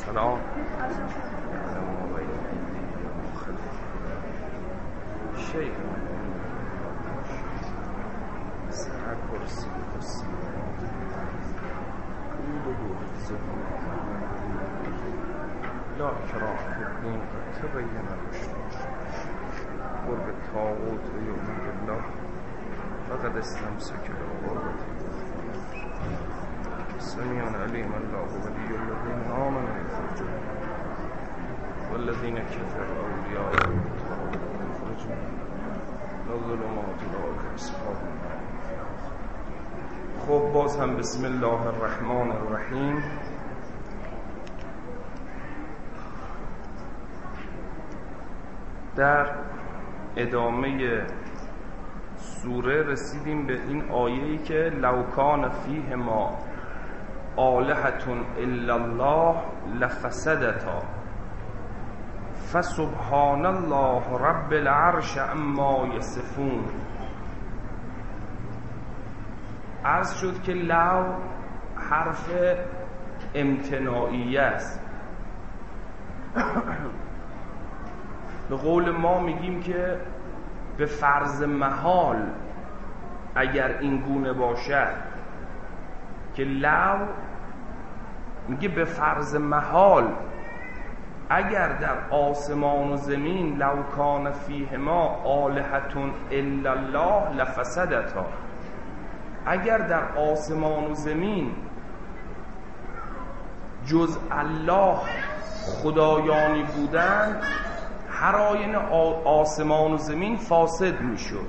السلام على ما بين أيديهم وخلفهم شيء سعى كرسي السماوات كله حفظه لا إكراه في الدين قد تبين الرشد قرب الطاغوت ويؤمن بالله فقد استمسك بالعروة سميع عليم الله ولي الذين آمنوا يخرجون والذين كفروا أولياءهم يخرجون الظلمات أولئك أصحاب النار. خب باز هم بسم الله الرحمن الرحیم. در ادامه سوره رسیدیم به این آیه‌ای که لو کان فیهما آلهة الا الله لفسدتا فسبحان الله رب العرش عما یصفون. عرض شد که لو حرف امتناعیه است. به قول ما میگیم که به فرض محال اگر این گونه باشد که لو میگه به فرض محال اگر در آسمان و زمین لو کان فیهما آلهة الا الله لفسدتا، اگر در آسمان و زمین جز الله خدایانی بودند هر آینه آسمان و زمین فاسد میشد.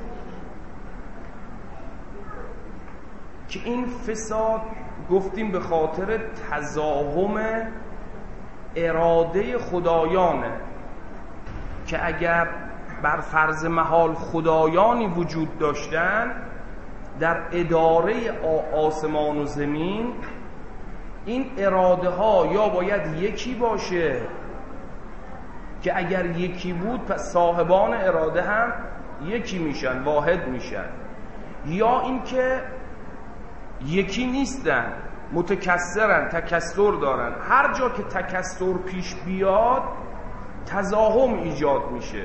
که این فساد گفتیم به خاطر تزاحم اراده خدایانه که اگر بر فرض محال خدایانی وجود داشتن در اداره آسمان و زمین، این اراده ها یا باید یکی باشه که اگر یکی بود پس صاحبان اراده هم یکی میشن، واحد میشن، یا اینکه یکی نیستن، متکثرن، تکثر دارن. هر جا که تکثر پیش بیاد تزاحم ایجاد میشه.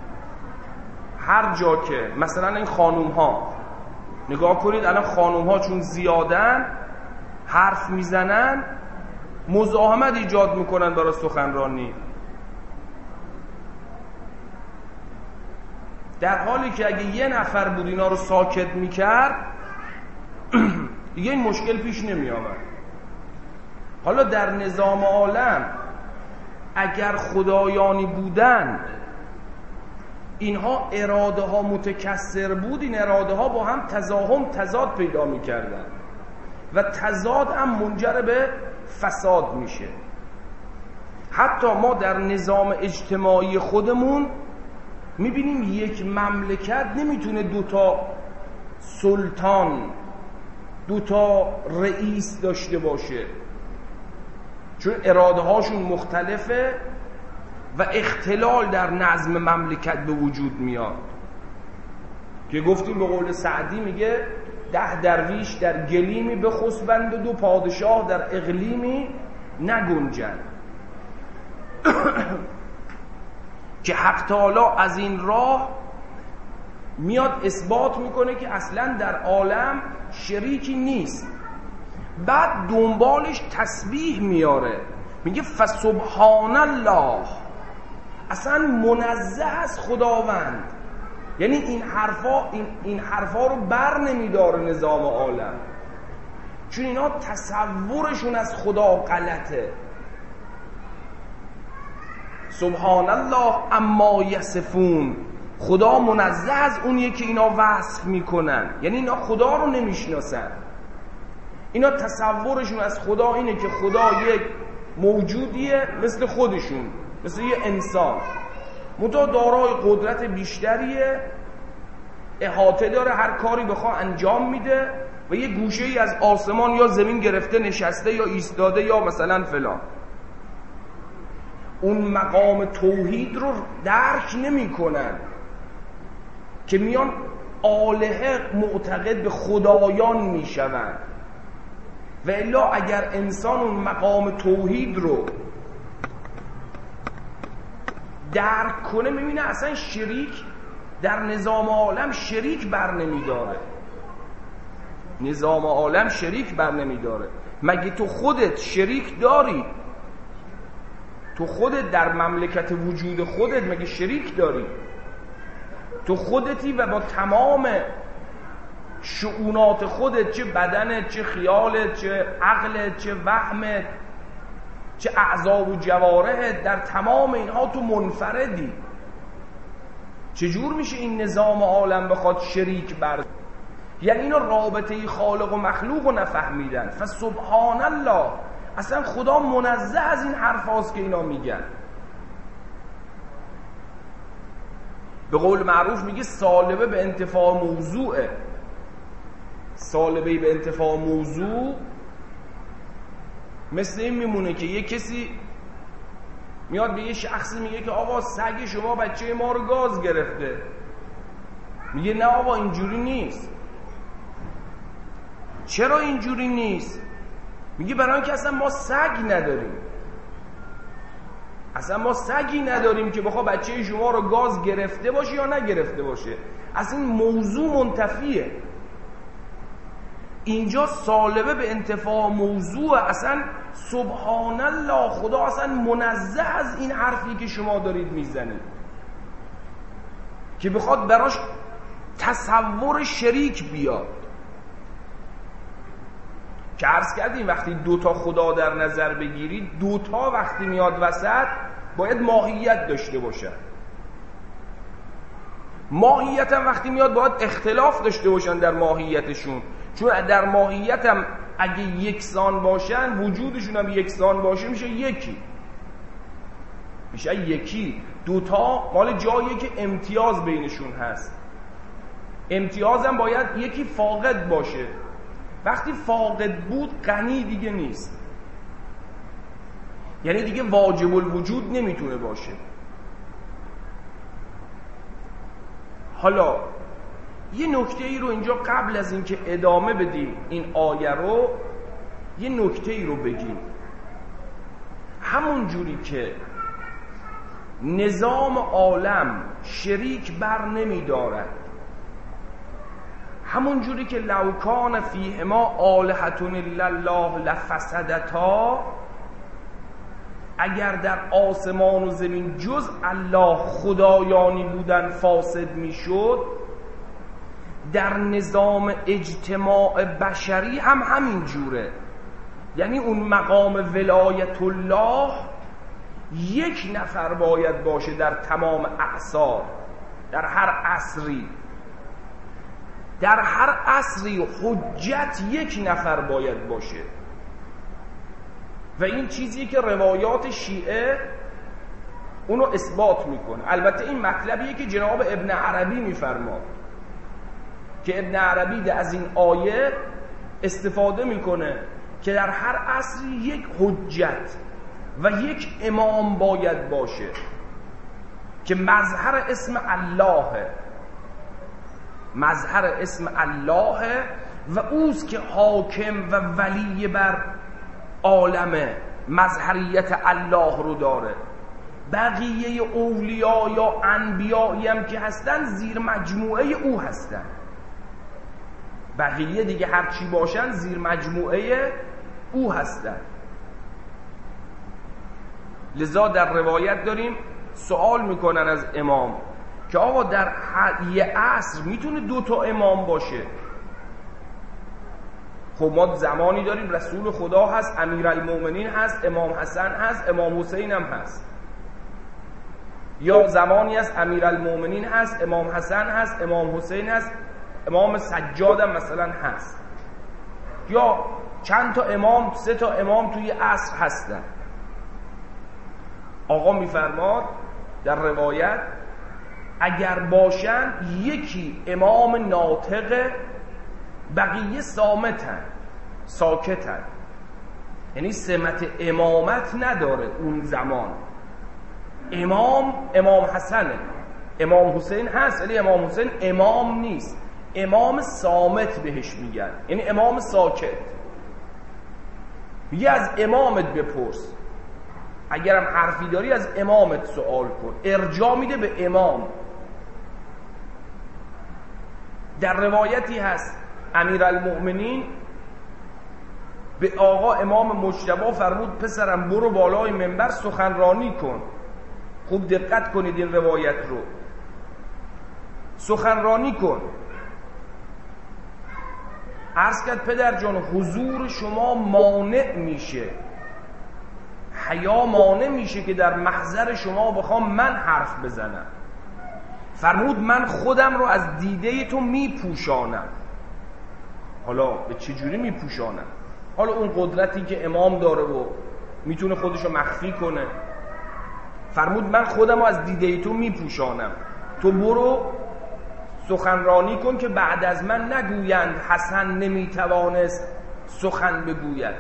هر جا که مثلا این خانوم ها نگاه کنید، الان خانوم ها چون زیادن حرف میزنن مزاحمت ایجاد میکنن برای سخنرانی، در حالی که اگه یه نفر بود اینا رو ساکت میکرد دیگه این مشکل پیش نمی آمد. حالا در نظام عالم اگر خدایانی بودن اینها اراده ها متکثر بود، این اراده ها با هم تزاحم تضاد پیدا می کردن و تضاد هم منجر به فساد میشه. حتی ما در نظام اجتماعی خودمون میبینیم یک مملکت نمیتونه دوتا سلطان، دوتا رئیس داشته باشه، چون اراده هاشون مختلفه و اختلال در نظم مملکت به وجود میاد. که گفتیم به قول سعدی میگه 10 درویش در گلیمی بخسبند و 2 پادشاه در اقلیمی نگنجند. که حق تعالی از این راه میاد اثبات میکنه که اصلا در عالم شریکی نیست. بعد دنبالش تسبیح میاره، میگه فسبحان الله، اصلا منزه از خداوند. یعنی این حرفا رو بر نمیداره نظام عالم، چون اینا تصورشون از خدا غلطه. سبحان الله اما یصفون، خدا منزه از اونیه که اینا وصف میکنن. یعنی اینا خدا رو نمیشناسن، اینا تصورشون از خدا اینه که خدا یک موجودیه مثل خودشون، مثل یه انسان، منتها دارای قدرت بیشتریه، احاطه داره، هر کاری بخواه انجام میده و یه گوشه ای از آسمان یا زمین گرفته نشسته یا ایستاده یا مثلا فلان. اون مقام توحید رو درک نمی کنن که میان آلهه معتقد به خدایان می شوند. و الا اگر انسان اون مقام توحید رو درک کنه میبینه اصلا شریک در نظام عالم شریک بر نمیداره. نظام عالم شریک بر نمیداره. مگه تو خودت شریک داری؟ تو خودت در مملکت وجود خودت مگه شریک داری؟ تو خودتی و با تمام شؤونات خودت، چه بدنت، چه خیالت، چه عقلت، چه وهمت، چه اعضا و جوارحت، در تمام اینها تو منفردی. چجور میشه این نظام عالم بخواد شریک بر؟ یعنی اینا رابطه خالق و مخلوق رو نفهمیدن. فسبحان الله، اصلا خدا منزه از این حرف هاست که اینا میگن. به قول معروف میگه سالبه به انتفاع موضوعه. سالبه به انتفاع موضوع مثل این میمونه که یه کسی میاد به یه شخصی میگه که آقا سگ شما بچه ما رو گاز گرفته. میگه نه آقا اینجوری نیست. چرا اینجوری نیست؟ میگه برای اینکه اصلا ما سگ نداریم. اصلا ما سگی نداریم که بخواه بچه شما رو گاز گرفته باشه یا نگرفته باشه. اصلا این موضوع منتفیه. اینجا سالبه به انتفاع موضوع. اصلا سبحان الله، خدا اصلا منزه از این حرفی که شما دارید میزنید که بخواد براش تصور شریک بیاد. که عرض کردیم وقتی دوتا خدا در نظر بگیرید، دوتا وقتی میاد وسط باید ماهیت داشته باشن. ماهیت هم وقتی میاد باید اختلاف داشته باشن در ماهیتشون، چون در ماهیت هم اگه یکسان باشن، وجودشون هم یکسان باشه، میشه یکی. میشه یکی. دوتا مال جایی که امتیاز بینشون هست. امتیاز هم باید یکی فاقد باشه. وقتی فاقد بود غنی دیگه نیست، یعنی دیگه واجب الوجود نمیتونه باشه. حالا یه نکته ای رو اینجا قبل از اینکه ادامه بدیم این آیه رو، یه نکته ای رو بگیم. همون جوری که نظام عالم شریک بر نمی دارد، همون جوری که لو کان فیهما آلهة الا الله لفسدتا، اگر در آسمان و زمین جز الله خدایانی بودن فاسد میشد، در نظام اجتماع بشری هم همین جوره. یعنی اون مقام ولایت الله یک نفر باید باشه در تمام اعصار، در هر عصری. در هر عصری حجت یک نفر باید باشه. و این چیزی که روایات شیعه اونو اثبات میکنه. البته این مطلبیه که جناب ابن عربی میفرماد، که ابن عربی از این آیه استفاده میکنه که در هر عصری یک حجت و یک امام باید باشه که مظهر اسم اللهه. مظهر اسم الله و اوست که حاکم و ولی بر عالمه، مظهریت الله رو داره. بقیه اولیا یا انبیایی هم که هستن زیر مجموعه او هستن. بقیه دیگه هر چی باشن زیر مجموعه او هستن. لذا در روایت داریم سوال میکنن از امام که آقا در یه عصر میتونه 2 امام باشه؟ خب ما زمانی داریم رسول خدا هست، امیرالمومنین هست، امام حسن هست، امام حسین هم هست. یا زمانی هست امیرالمومنین هست، امام حسن هست، امام حسین هست، امام سجاد هم مثلا هست. یا چند تا امام، 3 امام توی عصر هستن. آقا میفرماد در روایت اگر باشن یکی امام ناطقه، بقیه صامتن، ساکتن. یعنی سمت امامت نداره اون زمان. امام حسنه، امام حسین هست، ولی امام حسین امام نیست، امام صامت بهش میگن، یعنی امام ساکت. میگه از امامت بپرس، اگرم حرفی داری از امامت سوال کن. ارجاع میده به امام. در روایتی هست امیرالمؤمنین به آقا امام مجتبی فرمود پسرم برو بالای منبر سخنرانی کن. خوب دقت کنید این روایت رو. سخنرانی کن. عرض کرد پدر جان حضور شما مانع میشه، حیا مانع میشه که در محضر شما بخوام من حرف بزنم. فرمود من خودم رو از دیده تو میپوشانم. حالا به چجوری میپوشانم؟ حالا اون قدرتی که امام داره و میتونه خودشو مخفی کنه. فرمود من خودم رو از دیده تو میپوشانم، تو برو سخنرانی کن که بعد از من نگویند حسن نمیتوانست سخن بگوید.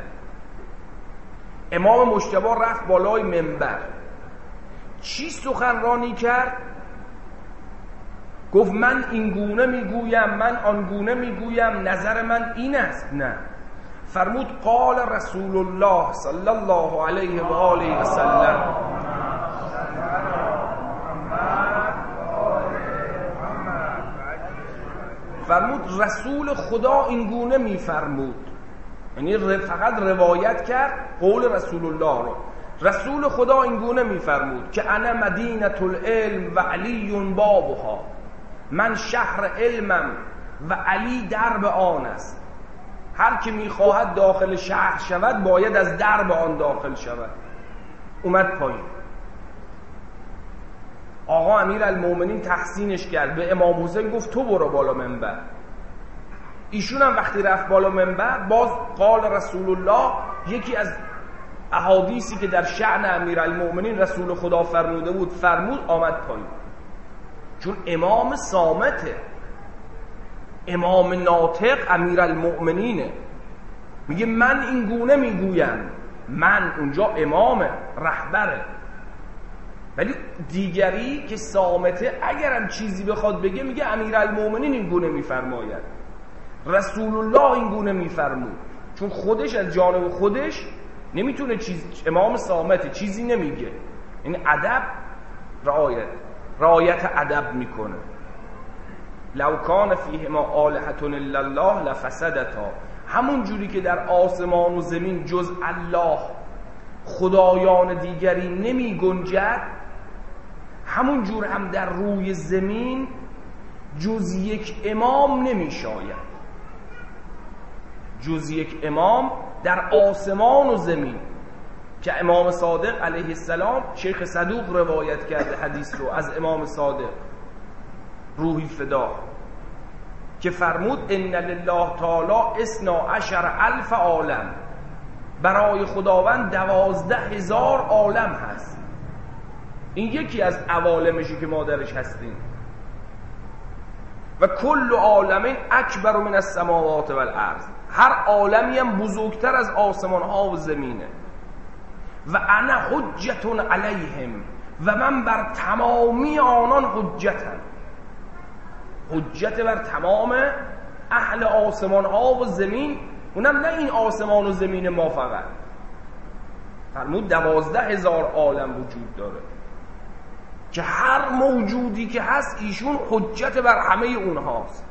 امام مجتبی رفت بالای منبر. چی سخنرانی کرد؟ گفت من این گونه میگویم، من آن گونه میگویم، نظر من این است. نه، فرمود قال رسول الله صلی الله علیه و آله و سلم. فرمود رسول خدا این گونه میفرمود. یعنی فقط روایت کرد قول رسول الله رو. رسول خدا این گونه میفرمود که انا مدینه العلم و علی بابها، من شهر علمم و علی درب آن است. هر که میخواهد داخل شهر شود باید از درب آن داخل شود. اومد پایین. آقا امیرالمؤمنین تحسینش کرد، به امام حسین گفت تو برو بالا منبر. ایشون هم وقتی رفت بالا منبر باز قال رسول الله، یکی از احادیثی که در شأن امیرالمؤمنین رسول خدا فرموده بود فرمود، آمد پایین. چون امام صامته، امام ناطق امیرالمؤمنینه، میگه من این گونه میگویم. من اونجا امام رهبره، ولی دیگری که صامته اگرم چیزی بخواد بگه میگه امیرالمؤمنین این گونه میفرماید، رسول الله این گونه میفرمود. چون خودش از جانب خودش نمیتونه امام صامته چیزی نمیگه. یعنی ادب رعایت ادب میکنه. لو کان فیهما آلهة الا الله لفسدتا. همون جوری که در آسمان و زمین جز الله خدایان دیگری نمی گنجد، همون جور هم در روی زمین جز یک امام نمی شاید. جز یک امام در آسمان و زمین، که امام صادق علیه السلام، شیخ صدوق روایت کرده حدیث رو از امام صادق روحی فدا، که فرمود ان لله تعالی 12,000 عالم. برای خداوند 12,000 عالم هست. این یکی از عوالمشی که ما درش هستیم. و کل عالم اکبر من السماوات والارض. هر عالمی هم بزرگتر از آسمان ها و زمینه. و انا حجت علیهم، و من بر تمامی آنان حجتم. حجت بر تمام اهل آسمان ها و زمین، اونم نه این آسمان و زمین ما فقط. فرمود 12,000 عالم وجود داره که هر موجودی که هست ایشون حجت بر همه اونهاست.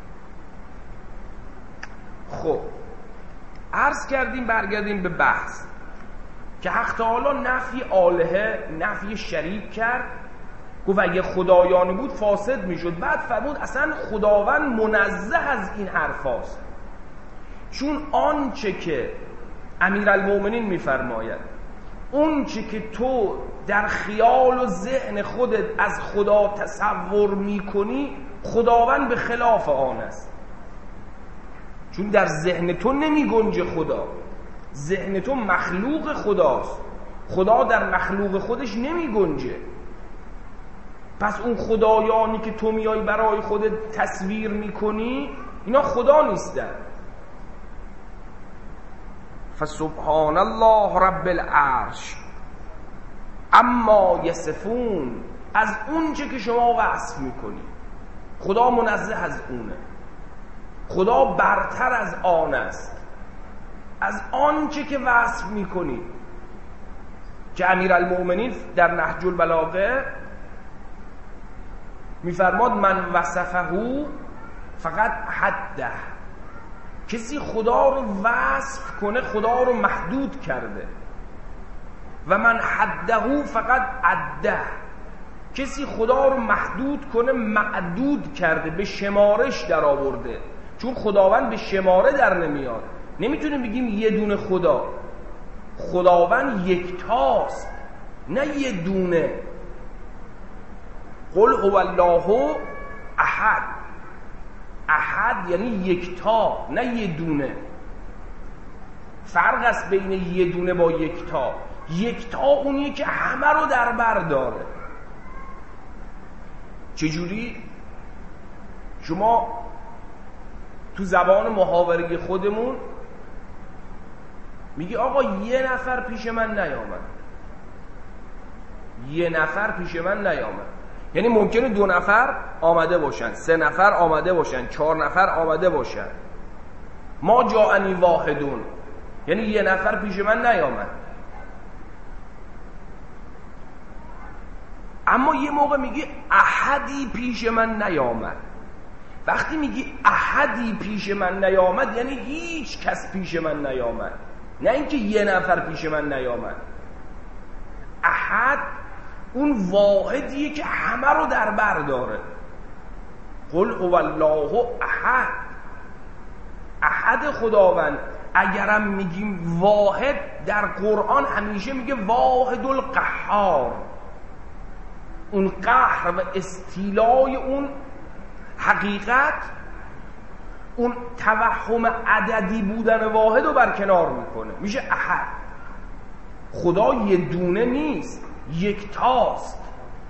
خب عرض کردیم، برگردیم به بحث که حق تعالی نفی آلهه، نفی شریک کرد. گفت اگه خدایانی بود فاسد میشد. بعد فرمود اصلا خداوند منزه از این حرفاست. چون آنچه که امیرالمؤمنین میفرماید، اون چه که تو در خیال و ذهن خودت از خدا تصور میکنی، خداوند به خلاف آن است. چون در ذهن تو نمی گنجه خدا، ذهن تو مخلوق خداست، خدا در مخلوق خودش نمی گنجه. پس اون خدایانی که تو میای برای خودت تصویر میکنی، اینا خدا نیستن. فسبحان الله رب العرش اما یصفون. از اون چه که شما وصف میکنی، خدا منزه از اونه. خدا برتر از آن است، از آن چه که وصف میکنی. که امیرالمؤمنین در نهج البلاغه میفرماد من وصفه فقط حده، کسی خدا رو وصف کنه خدا رو محدود کرده، و من حده فقط عده، کسی خدا رو محدود کنه معدود کرده، به شمارش در آورده. چون خداوند به شماره در نمیاد، نمیتونیم بگیم یه دونه خدا. خداوند یکتاست، نه یه دونه. قل هو الله احد. احد یعنی یکتا، نه یه دونه. فرق است بین یه دونه با یکتا. یکتا اونیه که همه رو در بر داره. چجوری؟ شما تو زبان محاوره خودمون میگی آقا یه نفر پیش من نیامد، یه نفر پیش من نیامد. یعنی ممکنه 2 نفر آمده باشن، 3 نفر آمده باشن، 4 نفر آمده باشن. ما جاءنی واحدون، یعنی یه نفر پیش من نیامد. اما یه موقع میگی احدی پیش من نیامد. وقتی میگی احدی پیش من نیامد یعنی هیچ کس پیش من نیامد، نه اینکه یه نفر پیش من نیامد. احد اون واحدیه که همه رو در بر داره. قل هو الله احد. احد خداوند. اگرم میگیم واحد، در قرآن همیشه میگه واحد القهار. اون قهر و استیلای اون حقیقت، اون توهم عددی بودن واحد رو برکنار میکنه، میشه احد. خدا یه دونه نیست، یکتاست.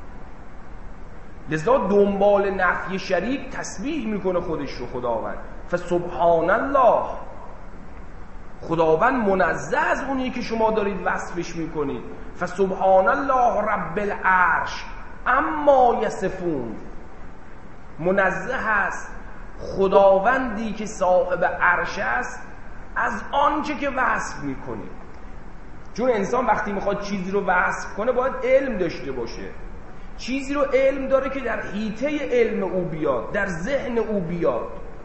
لذا دنبال نفی شریک تسبیح میکنه خودش رو خداوند. فسبحان الله. خداوند منزه از اونی که شما دارید وصفش میکنید. فسبحان الله رب العرش اما یصفون. منزه است خداوندی که صاحب عرش است از آنچه که وصف میکنید. چون انسان وقتی میخواد چیزی رو وصف کنه باید علم داشته باشه. چیزی رو علم داره که در حیطه علم او بیاد، در ذهن او بیاد.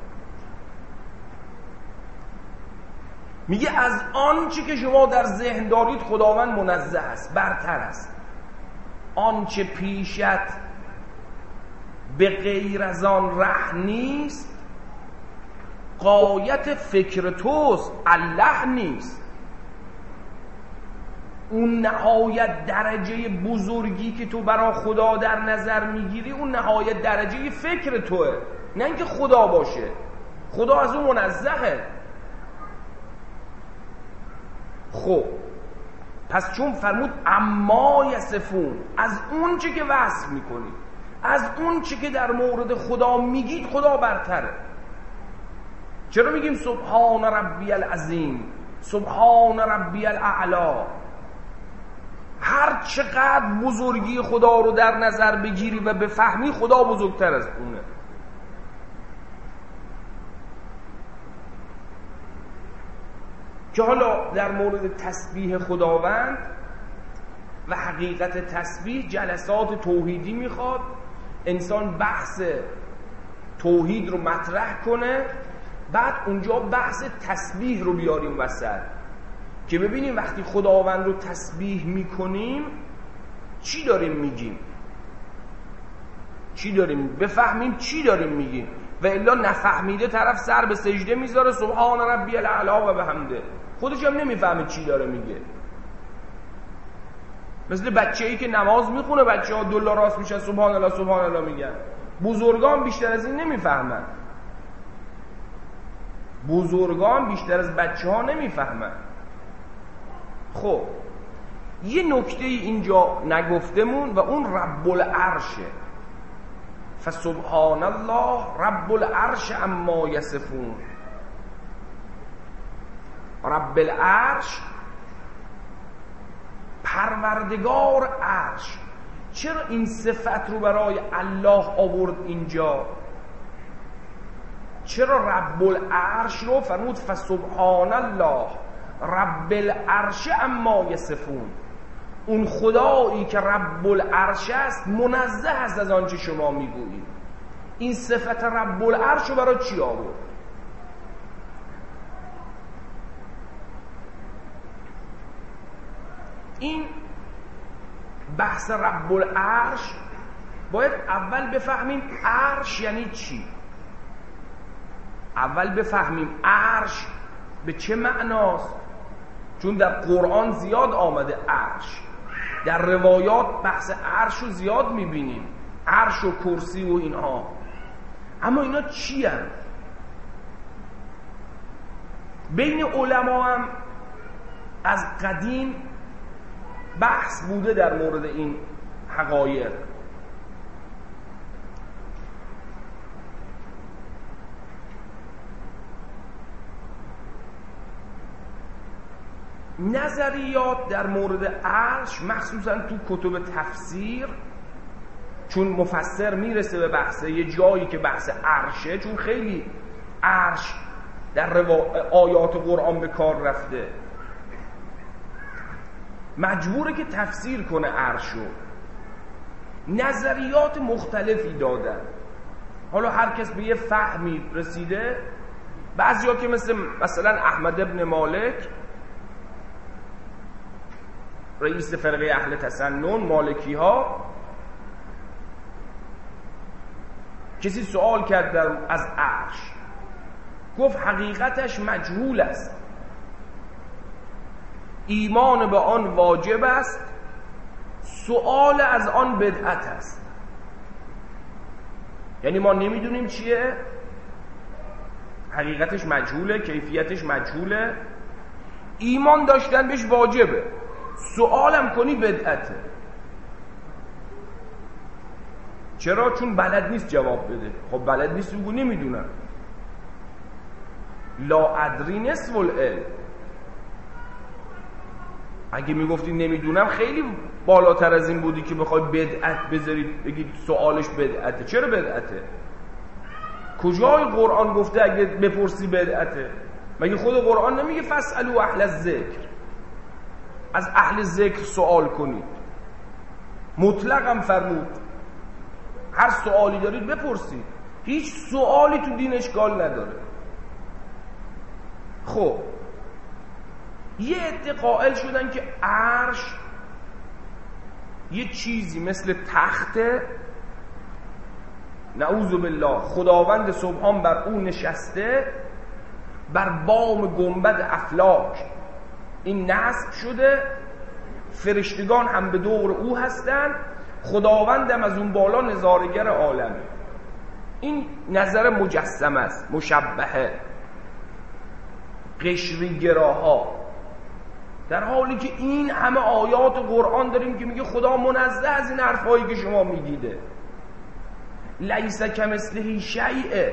میگه از آنچه که شما در ذهن دارید خداوند منزه است، برتر است. آنچه پیشت به غیر از آن ره نیست، غایت فکر توست، الله نیست. اون نهایت درجه بزرگی که تو برای خدا در نظر میگیری، اون نهایت درجه فکر توه، نه اینکه خدا باشه. خدا از اون منزهه. خب پس چون فرمود اما یصفون، از اون چه که وصف میکنید، از اون چه که در مورد خدا میگید، خدا برتره. چرا میگیم سبحان ربی العظیم، سبحان ربی الاعلا؟ هر چقدر بزرگی خدا رو در نظر بگیری و بفهمی، خدا بزرگتر از اونه. که حالا در مورد تسبیح خداوند و حقیقت تسبیح جلسات توحیدی میخواد. انسان بحث توحید رو مطرح کنه، بعد اونجا بحث تسبیح رو بیاریم وسط، که ببینیم وقتی خداوند رو تسبیح میکنیم چی داریم میگیم، چی داریم بفهمیم، چی داریم میگیم. و الا نفهمیده طرف سر به سجده میذاره سبحان ربی الاعلا و بحمده، خودش هم نمیفهمه چی داره میگه. مثل بچه‌ای که نماز میخونه، بچه‌ها دلا راست میشن سبحان الله سبحان الله میگن. بزرگان بیشتر از این نمیفهمن. بزرگان بیشتر از بچه‌ها نمیفهمن. خب یه نکته اینجا نگفتمون و اون رب العرشه. فسبحان الله رب العرش اما یصفون. رب العرش، پروردگار عرش. چرا این صفت رو برای الله آورد اینجا؟ چرا رب العرش رو فرمود فسبحان الله رب العرش اما یصفون؟ اون خدایی که رب العرش است منزه است از آنچه شما میگویید. این صفت رب العرش رو برای چی آورد؟ این بحث رب العرش باید اول بفهمیم عرش یعنی چی. اول بفهمیم عرش به چه معناست، چون در قرآن زیاد آمده عرش، در روایات بحث عرش رو زیاد میبینیم، عرش و کرسی و اینها. اما اینا چی هست؟ بین علما هم از قدیم بحث بوده در مورد این حقایق. نظریات در مورد عرش مخصوصا تو کتب تفسیر، چون مفسر میرسه به بحث یه جایی که بحث عرشه، چون خیلی عرش در آیات قرآن به کار رفته، مجبوره که تفسیر کنه عرشو. نظریات مختلفی دادن، حالا هر کس به یه فهمی رسیده. بعضیا که مثلا احمد ابن مالک رئیس فرقه اهل تسنن مالکی ها، کسی سوال کرد از عرش، گفت حقیقتش مجهول است، ایمان به آن واجب است، سؤال از آن بدعت است. یعنی ما نمیدونیم چیه، حقیقتش مجهوله، کیفیتش مجهوله، ایمان داشتن بهش واجبه، سؤالم کنی بدعته. چرا؟ چون بلد نیست جواب بده. خب بلد نیست بگو نمیدونم. لا ادری نصف العلم. اگه میگفتی نمیدونم خیلی بالاتر از این بودی که بخوای بدعت بذارید بگید سوالش بدعته. چرا بدعته؟ کجای قرآن گفته اگه بپرسی بدعته؟ مگه خود قرآن نمیگه فاسألوا اهل الذکر، از اهل ذکر سوال کنید؟ مطلقم فرمود هر سوالی دارید بپرسید، هیچ سوالی تو دین اشکال نداره. خب یه عده قائل شدن که عرش یه چیزی مثل تخته، نعوذ بالله، خداوند سبحان بر اون نشسته، بر بام گنبد افلاک این نصب شده، فرشتگان هم به دور او هستن، خداوندم از اون بالا نظارگر عالمه. این نظر مجسمه است، مشبهه، قشریگراها. در حالی که این همه آیات قرآن داریم که میگه خدا منزه از این حرفایی که شما میگیده، لیس کمثله شیء.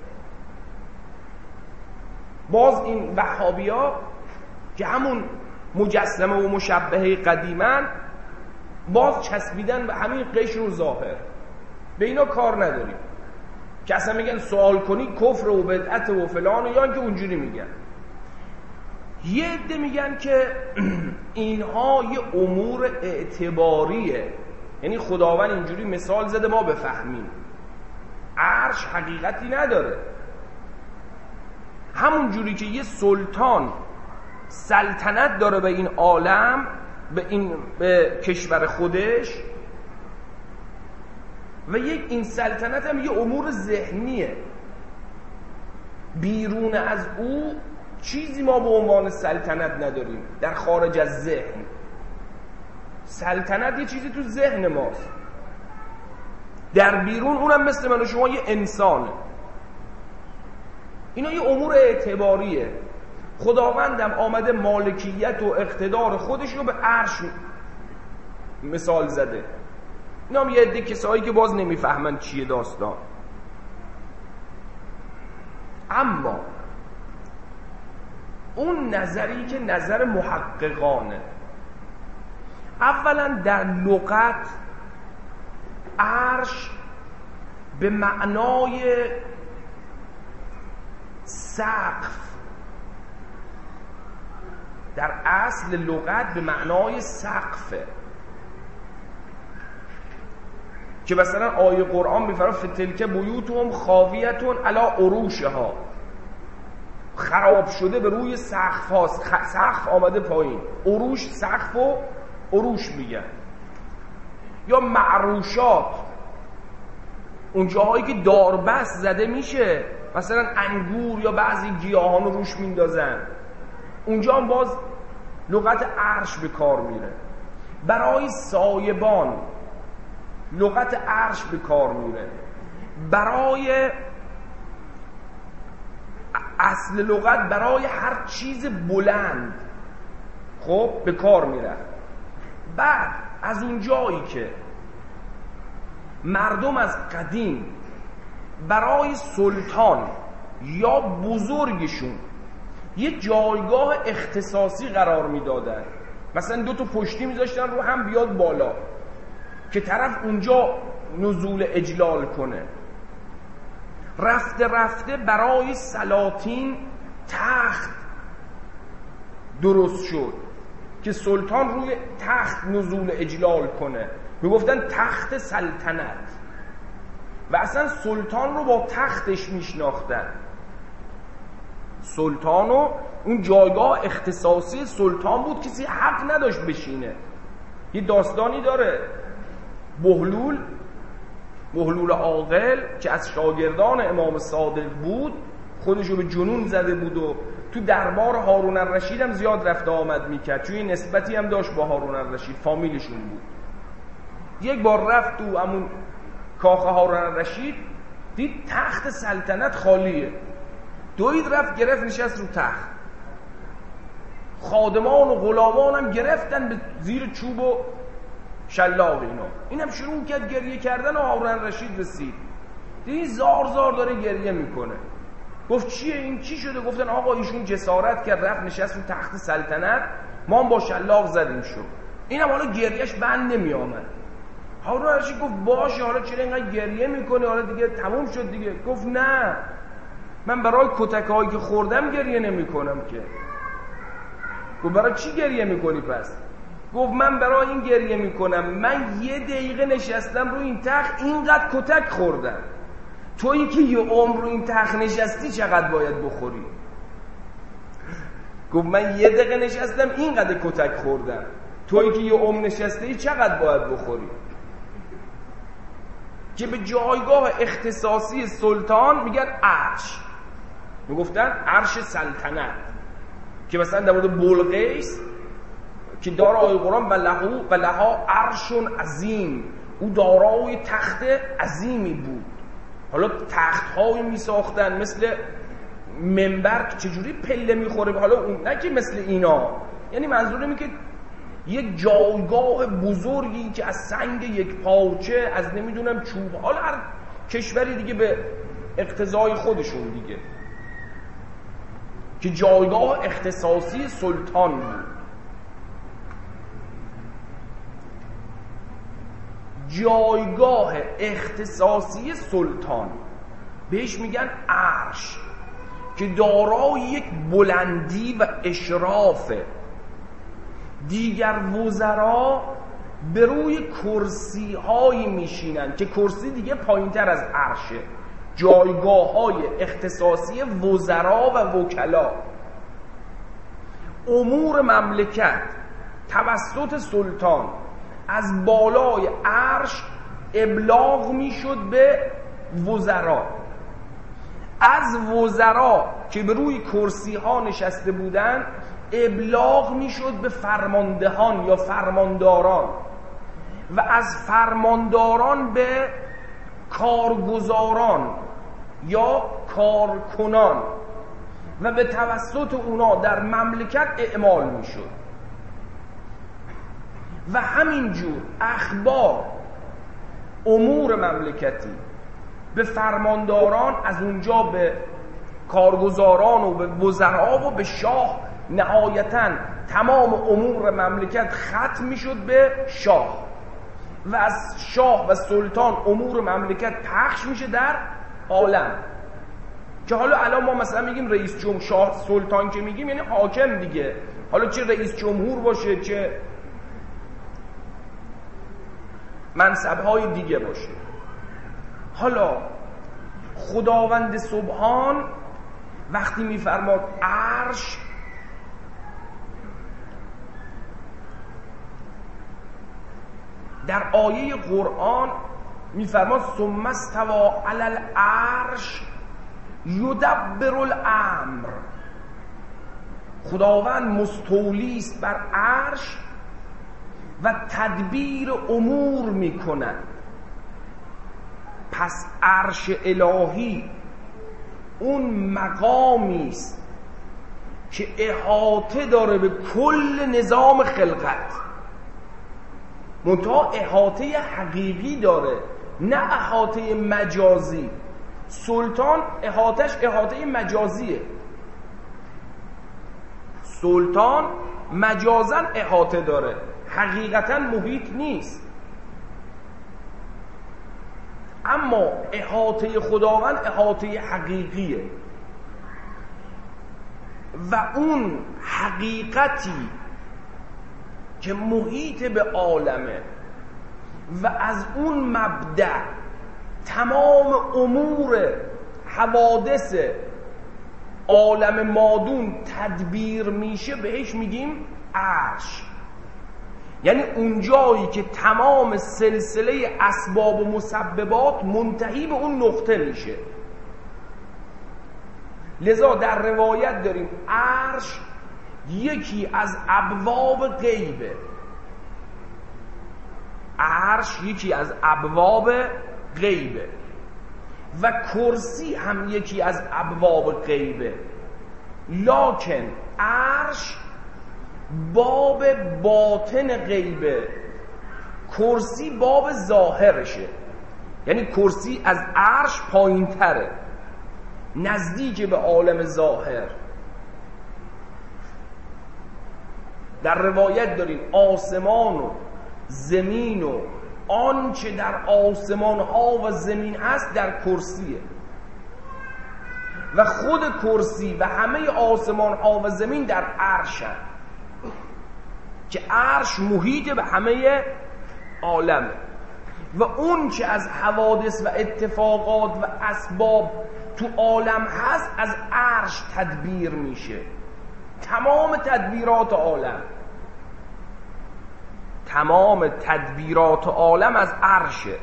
باز این وهابیا که همون مجسمه و مشبهه قدیمن، باز چسبیدن به همین قشر و ظاهر. به اینا کار نداریم که اصلا میگن سوال کنی کفر و بدعت و فلان، یا اینکه اونجوری میگن. یه عده میگن که اینها یه امور اعتباریه، یعنی خداوند اینجوری مثال زده ما بفهمیم. عرش حقیقتی نداره. همون جوری که یه سلطان سلطنت داره به این عالم، به کشور خودش، و این سلطنت هم یه امور ذهنیه، بیرون از او چیزی ما به عنوان سلطنت نداریم. در خارج از ذهن سلطنت یه چیزی تو ذهن ماست، در بیرون اونم مثل من و شما یه انسانه. اینا یه امور اعتباریه. خداوندم آمده مالکیت و اقتدار خودش رو به عرش مثال زده. اینا هم یه عده کسایی که باز نمیفهمن چیه داستان. اما اون نظری که نظر محققانه، اولا در لغت عرش به معنای سقف، در اصل لغت به معنای سقفه. که مثلا آیه قرآن میفرماید فتلک بیوتهم خاویتون علی عروشها، خراب شده به روی سقف هاست، سقف آمده پایین. عروش سقف و عروش میگن. یا معروشات، اون جاهایی که داربست زده میشه، مثلا انگور یا بعضی گیاهان رو روش میندازن، اونجا هم باز لغت عرش به کار میره. برای سایبان لغت عرش به کار میره. برای اصل لغت برای هر چیز بلند خب به کار میره. بعد از اون جایی که مردم از قدیم برای سلطان یا بزرگشون یه جایگاه اختصاصی قرار میدادن، مثلا 2 تا پشتی میذاشتن رو هم بیاد بالا که طرف اونجا نزول اجلال کنه. رفته رفته برای سلاطین تخت درست شد که سلطان روی تخت نزول اجلال کنه، میگفتن تخت سلطنت، و اصلا سلطان رو با تختش میشناختن. سلطان رو اون جایگاه اختصاصی سلطان بود، کسی حق نداشت بشینه. یه داستانی داره، بهلول عاقل که از شاگردان امام صادق بود، خودشو به جنون زده بود و تو دربار هارون الرشید هم زیاد رفت آمد میکرد، چون یه نسبتی هم داشت با هارون الرشید، فامیلشون بود. یک بار رفت تو همون کاخ هارون الرشید، دید تخت سلطنت خالیه، دوید رفت گرفت نشست رو تخت. خادمان و غلامان هم گرفتن به زیر چوب و شلاق اینا. اینم شروع کرد گریه کردن و هارون الرشید رسید، دید زار زار داره گریه میکنه. گفت چیه این، چی شده؟ گفتن آقا ایشون جسارت کرد رفت نشست رو تخت سلطنت، ما هم با شلاق زدیم شد. اینم حالا گریهش بند نمی آمد. هارون الرشید گفت باشه، حالا چرا اینقدر گریه میکنه، حالا دیگه تموم شد دیگه. گفت نه، من برای کتک‌هایی که خوردم گریه نمی‌کنم که. گفت برای چی گریه میکنی پس؟ گفت من برای این گریه میکنم، من 1 دقیقه نشستم روی این تخت اینقدر کتک خوردم، تویی که یه عمر روی این تخت نشستی چقدر باید بخوری؟ گفت من 1 دقیقه نشستم اینقدر کتک خوردم، تویی که یه عمر نشستی چقدر باید بخوری؟ که به جایگاه اختصاصی سلطان میگن عرش، میگفتن عرش سلطنت. که مثلا در مورد بلقیس که داره آیه قرآن و لها عرش عظیم، او دارای تخت عظیمی بود. حالا تخت‌هایی میساختن مثل منبر که چجوری پله میخوره، حالا اون نه که مثل اینا، یعنی منظور اینه که یک جایگاه بزرگی که از سنگ یک پارچه، از نمیدونم چوب، حالا هر کشوری دیگه به اقتضای خودشون دیگه، که جایگاه اختصاصی سلطان بود. جایگاه اختصاصی سلطان بهش میگن عرش، که دارای یک بلندی و اشرافه. دیگر وزرا به روی کرسی هایی میشینن که کرسی دیگه پایین تر از عرشه. جایگاه های اختصاصی وزرا و وکلا، امور مملکت توسط سلطان از بالای عرش ابلاغ میشد به وزرا، از وزرا که به روی کرسی ها نشسته بودند ابلاغ میشد به فرماندهان یا فرمانداران، و از فرمانداران به کارگزاران یا کارکنان، و به توسط اونا در مملکت اعمال میشد. و همینجور اخبار امور مملکتی به فرمانداران، از اونجا به کارگزاران و به وزرا و به شاه، نهایتاً تمام امور مملکت ختم میشد به شاه، و از شاه و سلطان امور مملکت پخش میشه در عالم. که حالا الان ما مثلا میگیم رئیس جمهور، شاه، سلطان که میگیم یعنی حاکم دیگه، حالا چه رئیس جمهور باشه، چه منصب‌های دیگه باشه. حالا خداوند سبحان وقتی میفرماد عرش، در آیه قرآن میفرماد ثم استوى علی العرش یدبر الامر. خداوند مستولی است بر عرش و تدبیر امور میکند. پس عرش الهی اون مقامی است که احاطه داره به کل نظام خلقت، منتها احاطه حقیقی داره، نه احاطه مجازی. سلطان احاطهش احاطه مجازیه، سلطان مجازاً احاطه داره، حقیقتاً محیط نیست. اما احاطه خداوند احاطه حقیقیه و اون حقیقتی که محیط به عالمه و از اون مبدأ تمام امور حوادث عالم مادون تدبیر میشه، بهش میگیم عرش. یعنی اون جایی که تمام سلسله اسباب و مسببات منتهی به اون نقطه میشه. لذا در روایت داریم عرش یکی از ابواب غیبه، عرش یکی از ابواب غیبه و کرسی هم یکی از ابواب غیبه، لکن عرش باب باطن غیبه، کرسی باب ظاهرشه. یعنی کرسی از عرش پایین تره، نزدیک به عالم ظاهر. در روایت داریم آسمان و زمین و آنچه در آسمان ها و زمین هست در کرسیه و خود کرسی و همه آسمان ها و زمین در عرشن که عرش محیط به همه عالمه و اون که از حوادث و اتفاقات و اسباب تو عالم هست از عرش تدبیر میشه. تمام تدبیرات عالم، تمام تدبیرات عالم از عرشه.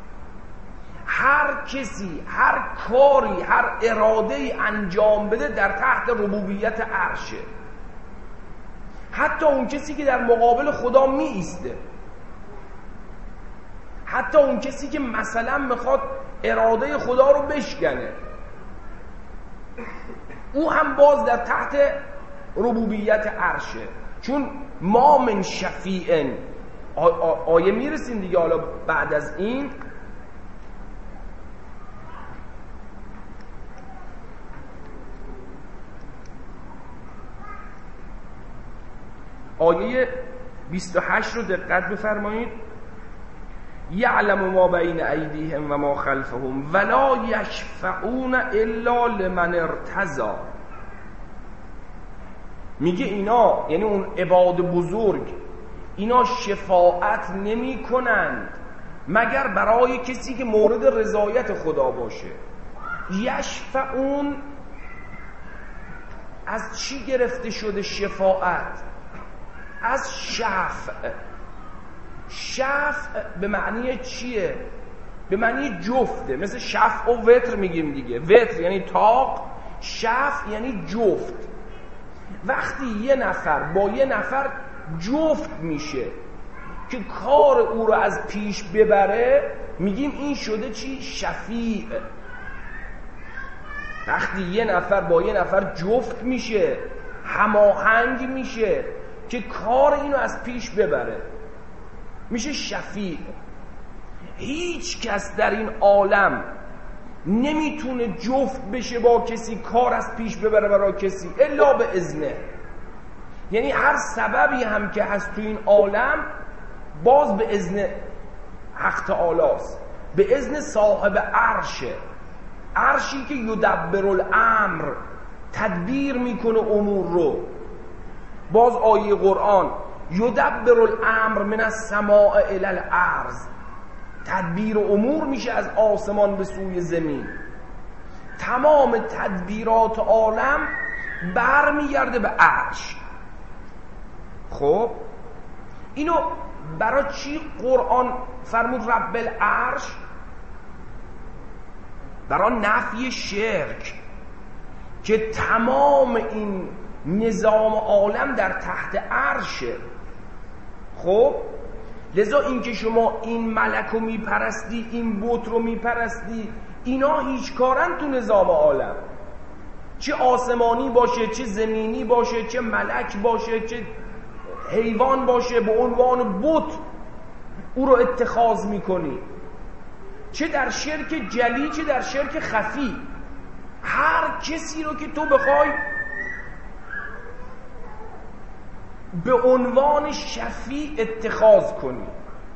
هر کسی، هر کاری، هر اراده‌ای انجام بده در تحت ربوبیت عرشه. حتی اون کسی که در مقابل خدا می ایسته، حتی اون کسی که مثلا میخواد اراده خدا رو بشکنه، او هم باز در تحت ربوبیت عرشه. چون ما من شفیع، آیه میرسیم دیگه حالا بعد از این، آیه 28 رو دقت بفرمایید. یعلم ما بین ایدیهم و ما خلفهم ولا یشفعون الا لمن ارتضی. میگه اینا، یعنی اون عباد بزرگ، اینا شفاعت نمی کنند مگر برای کسی که مورد رضایت خدا باشه. یشفعون از چی گرفته شده شفاعت؟ از شفع. شفع به معنی چیه؟ به معنی جفته، مثل شفع و وتر میگیم دیگه. وتر یعنی طاق، شفع یعنی جفت. وقتی یه نفر با یه نفر جفت میشه که کار او رو از پیش ببره، میگیم این شده چی؟ شفیع. وقتی یه نفر با یه نفر جفت میشه، هماهنگ میشه که کار اینو از پیش ببره، میشه شفیع. هیچ کس در این عالم نمیتونه جفت بشه با کسی، کار از پیش ببره برای کسی الا به اذنه. یعنی هر سببی هم که هست تو این عالم باز به اذن حق تعالی است، به اذن صاحب عرشه. عرشی که یدبر الامر، تدبیر میکنه امور رو. باز آیه قرآن یدبر الامر من السماء الی الارض، تدبیر امور میشه از آسمان به سوی زمین. تمام تدبیرات عالم برمیگرده به عرش. خب اینو برای چی قرآن فرمود رب العرش؟ برای نفی شرک، که تمام این نظام عالم در تحت عرشه. خب لذا این که شما این ملک رو میپرستی، این بت رو میپرستی، اینا هیچ کارن تو نظام عالم، چه آسمانی باشه، چه زمینی باشه، چه ملک باشه، چه حیوان باشه، به عنوان بت او رو اتخاذ میکنی، چه در شرک جلی چه در شرک خفی. هر کسی رو که تو بخوای به عنوان شفیع اتخاذ کنی،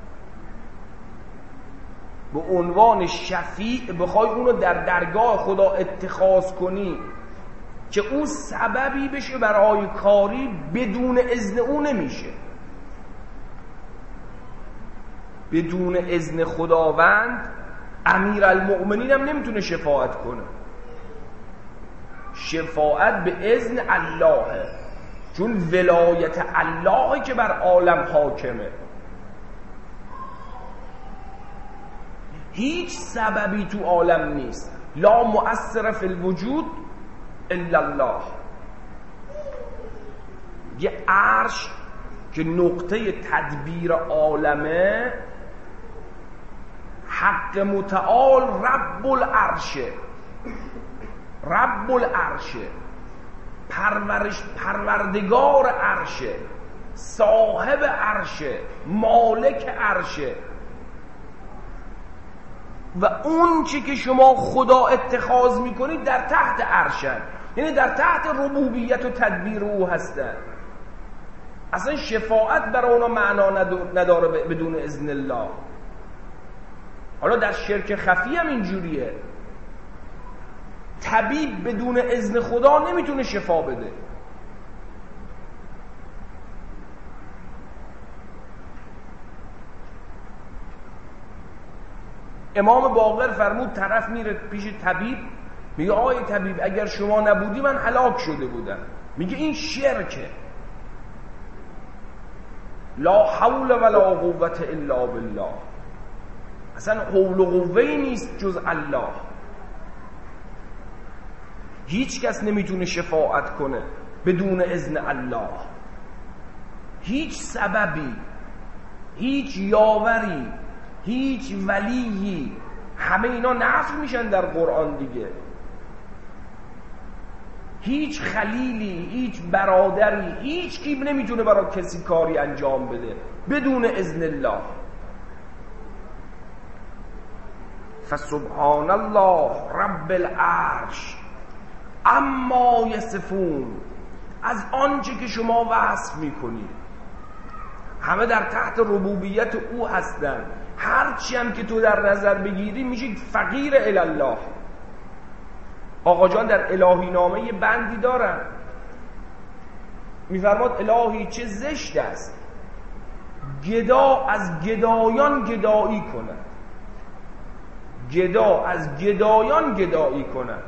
به عنوان شفیع بخوای اونو در درگاه خدا اتخاذ کنی که او سببی بشه برای کاری، بدون اذن او نمیشه. بدون اذن خداوند امیرالمؤمنین هم نمیتونه شفاعت کنه. شفاعت به اذن الله، چون ولایت الله که بر عالم حاکمه. هیچ سببی تو عالم نیست، لا مؤثر فی الوجود الا الله. یه عرش که نقطه تدبیر عالمه، حق متعال رب العرشه، رب العرشه، پروردگار عرشه، صاحب عرشه، مالک عرشه. و اون چی که شما خدا اتخاذ میکنید در تحت عرشن، یعنی در تحت ربوبیت و تدبیر او هستن. اصلا شفاعت برای اونا معنا نداره بدون اذن الله. حالا در شرک خفی هم اینجوریه، طبیب بدون اذن خدا نمیتونه شفا بده. امام باقر فرمود طرف میره پیش طبیب، میگه آقای طبیب اگر شما نبودی من هلاک شده بودم. میگه این شرکه. لا حول ولا قوة الا بالله. اصلا حول و قوه‌ای نیست جز الله. هیچ کس نمیتونه شفاعت کنه بدون اذن الله. هیچ سببی، هیچ یاوری، هیچ ولیی، همه اینا نفی میشن در قرآن دیگه. هیچ خلیلی، هیچ برادری، هیچ کی نمیتونه برای کسی کاری انجام بده بدون اذن الله. فسبحان الله رب العرش اما یصفون. از آنچه که شما وصف میکنید همه در تحت ربوبیت او هستن. هرچی هم که تو در نظر بگیری میشید فقیر الله. آقا جان در الهی نامه یه بندی دارن، میفرماد الهی چه زشت است گدا از گدایان گدایی کند. گدا از گدایان گدایی کند.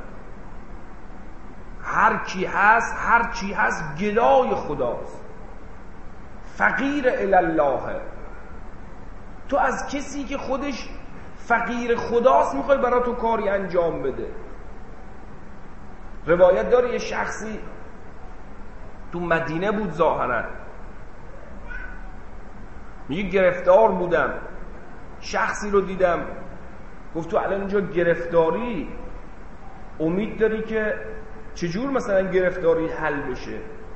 هر کی هست، هر چی هست گدای خداست، فقیر الله. تو از کسی که خودش فقیر خداست میخوای برای تو کاری انجام بده. روایت داره یه شخصی تو مدینه بود ظاهرا، میگه گرفتار بودم، شخصی رو دیدم، گفت تو الان اینجا گرفتاری امید داری که چجور مثلا گرفتاری حل بشه؟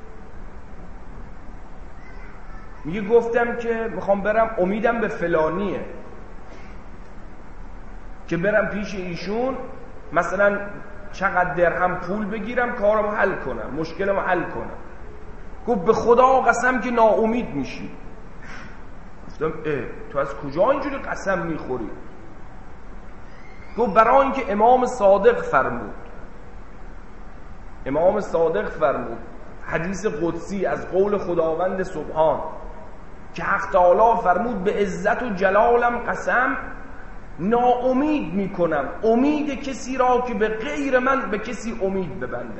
میگه گفتم که میخوام برم، امیدم به فلانیه که برم پیش ایشون مثلا چقدر درهم پول بگیرم کارمو حل کنم، مشکلمو حل کنم. گفت به خدا قسم که ناامید میشی. گفتم تو از کجا اینجوری قسم میخوری؟ گفت برای اینکه امام صادق فرمود، امام صادق فرمود حدیث قدسی از قول خداوند سبحان که حق تعالی فرمود به عزت و جلالم قسم ناامید میکنم امید کسی را که به غیر من به کسی امید ببنده،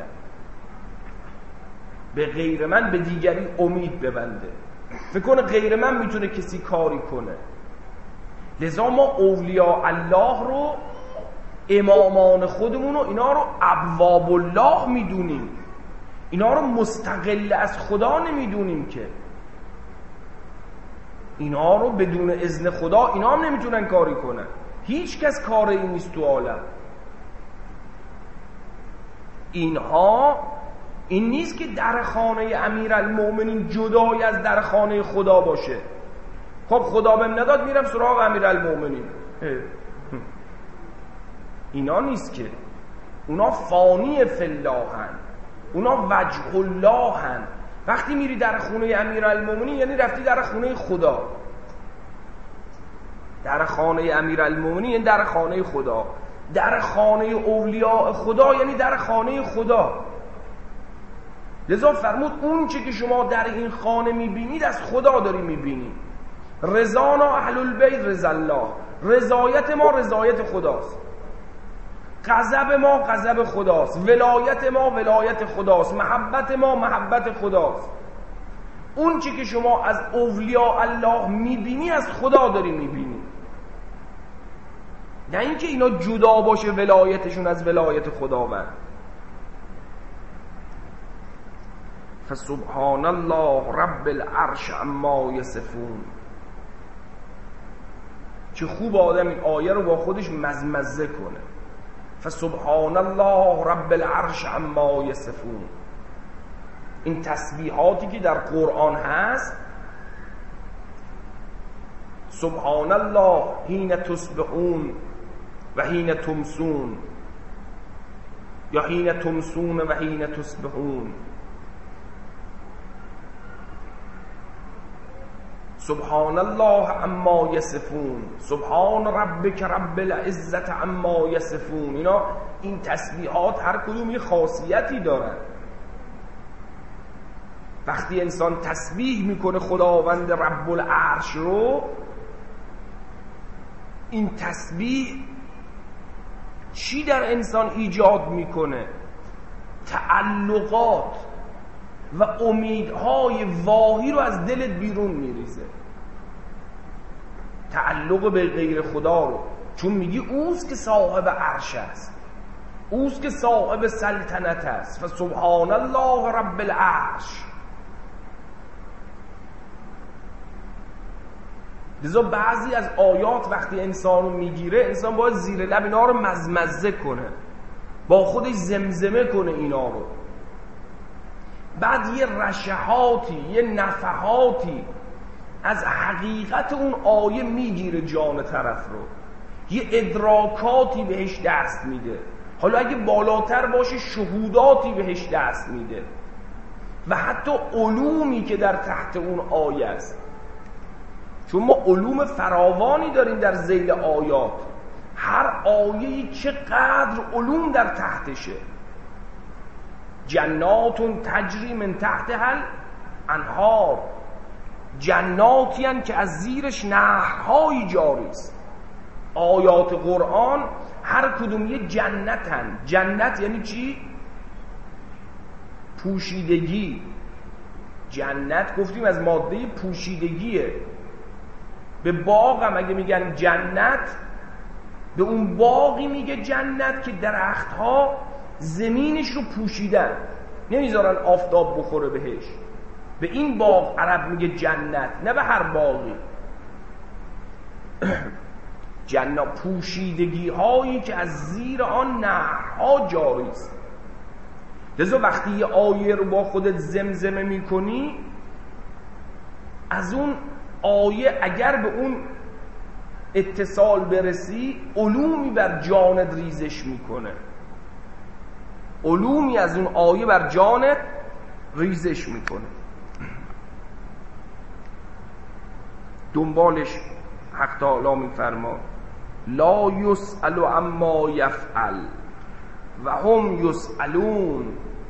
به غیر من به دیگری امید ببنده، فکر کنه غیر من میتونه کسی کاری کنه. لذا ما اولیاء الله رو، امامان خودمون رو، اینا رو ابواب الله میدونیم، اینا رو مستقل از خدا نمیدونیم که. اینا رو بدون اذن خدا اینا هم نمیتونن کاری کنن. هیچ کس کاری نیست تو عالم. اینها این نیست که در خانه امیرالمومنین جدای از در خانه خدا باشه. خب خدا بهم نداد میرم سراغ امیرالمومنین. اینا نیست که. اونا فانی فی الله هن، اونا وجه الله هن. وقتی میری در خونه امیرالمومنین یعنی رفتی در خونه خدا. در خانه امیرالمومنین یعنی در خانه خدا. در خانه اولیاء خدا یعنی در خانه خدا. لذا فرمود اون چه که شما در این خانه میبینید از خدا داری میبینید. رضانا اهل البیت رضا الله، رضایت ما رضایت خداست، غضب ما غضب خداست، ولایت ما ولایت خداست، محبت ما محبت خداست. اون چی که شما از اولیاء الله میبینی از خدا داری میبینی، نه اینکه اینا جدا باشه ولایتشون از ولایت خداوند. فسبحان الله رب العرش عما یصفون. چه خوب آدم این آیه رو با خودش مزمزه کنه. فسبحان الله رب العرش عما یصفون. این تسبیحاتی که در قرآن هست، سبحان الله حین تصبحون و حین تمسون، یا حین تمسون و حین تصبحون. سبحان الله عما یصفون، سبحان ربک رب العزت عما یصفون. اینا این تسبیحات هر کدوم یه خاصیتی دارن. وقتی انسان تسبیح میکنه خداوند رب العرش رو، این تسبیح چی در انسان ایجاد میکنه؟ تعلقات و امیدهای واهی رو از دلت بیرون میریزه. تعلق به غیر خدا رو، چون میگی اوست که صاحب عرش است، اوست که صاحب سلطنت است. فسبحان الله رب العرش. لذا بعضی از آیات وقتی انسان رو میگیره، انسان باید زیر لب اینا رو مزمزه کنه، با خودش زمزمه کنه اینا رو. بعد یه رشحاتی، یه نفحاتی از حقیقت اون آیه میگیره جان طرف رو، یه ادراکاتی بهش دست میده. حالا اگه بالاتر باشه شهوداتی بهش دست میده و حتی علومی که در تحت اون آیه است. چون ما علوم فراوانی داریم در ذیل آیات، هر آیه‌ای چقدر علوم در تحتشه. جنات تجری من تحتها الانهار، جناتی هستند که از زیرش نهرهایی جاری است. آیات قرآن هر کدوم یه جنتن. جنت یعنی چی؟ پوشیدگی. جنت گفتیم از ماده پوشیدگیه. به باغ هم اگه میگن جنت، به اون باغی میگه جنت که درختها زمینش رو پوشیدن، نمیذارن آفتاب بخوره بهش. به این باغ عرب میگه جنت، نه به هر باغی. جنت پوشیدگی هایی که از زیر آن نهرها جاری است. لذا وقتی یه آیه رو با خودت زمزمه میکنی، از اون آیه اگر به اون اتصال برسی، علومی بر جانت ریزش میکنه، علومی از اون آیه بر جانت ریزش میکنه. دنبالش حق تعالی میفرما لا یسأل عما یفعل و هم یسألون.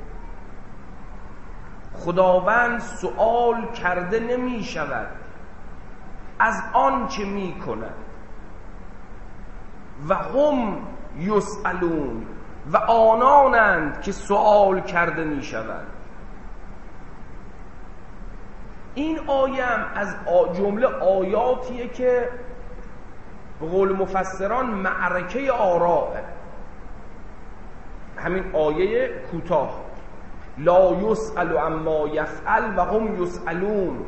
خداوند سؤال کرده نمی شود از آن چه می کند و هم یسألون و آنانند که سؤال کرده می شوند. این آیه هم از جمله آیاتیه که به قول مفسران معرکه آراء، همین آیه کوتاه لا یسأل عما یفعل و هم یسألون،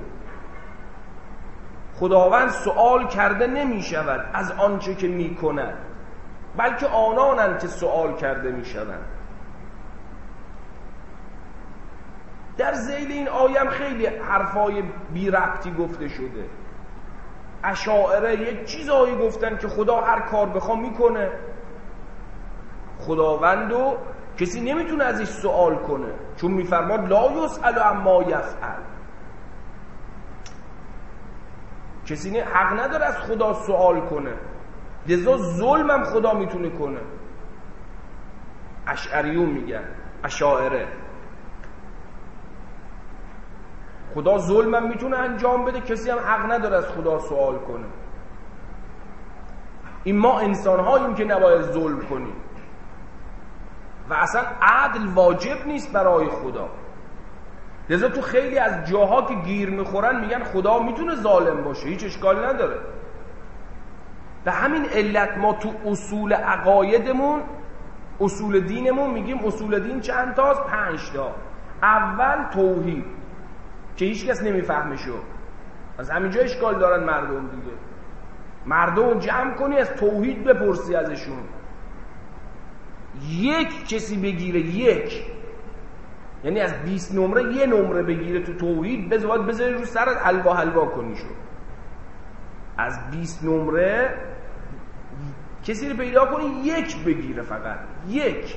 خداوند سؤال کرده نمی شود از آنچه که می کند، بلکه آنانند که سؤال کرده می شوند. در ذیل این آیه هم خیلی حرفای بی ربطی گفته شده. اشاعره یک چیزایی گفتن که خدا هر کار بخواد میکنه، خداوندو کسی نمیتونه ازش سوال کنه، چون میفرماد لا یسأل عما یفعل، کسی حق نداره از خدا سوال کنه، لذا ظلم هم خدا میتونه کنه. اشعریون میگن، اشاعره، خدا ظلم هم میتونه انجام بده، کسی هم حق نداره از خدا سوال کنه. این ما انسان هاییم که نباید ظلم کنیم و اصلا عدل واجب نیست برای خدا. لذا تو خیلی از جاها که گیر میخورن میگن خدا میتونه ظالم باشه، هیچ اشکالی نداره. به همین علت ما تو اصول عقایدمون، اصول دینمون میگیم اصول دین چند تاست؟ 5 تا. اول توحید که هیچ کس نمیفهمه شو، از همینجا اشکال دارن مردم دیگه. مردم جمع کنی از توحید بپرسی ازشون، یک کسی بگیره، یک یعنی از 20 نمره یه نمره بگیره تو توحید، بذاری رو سرت حلوا کنی شو. از 20 نمره کسی رو پیدا کنی یک بگیره، فقط یک.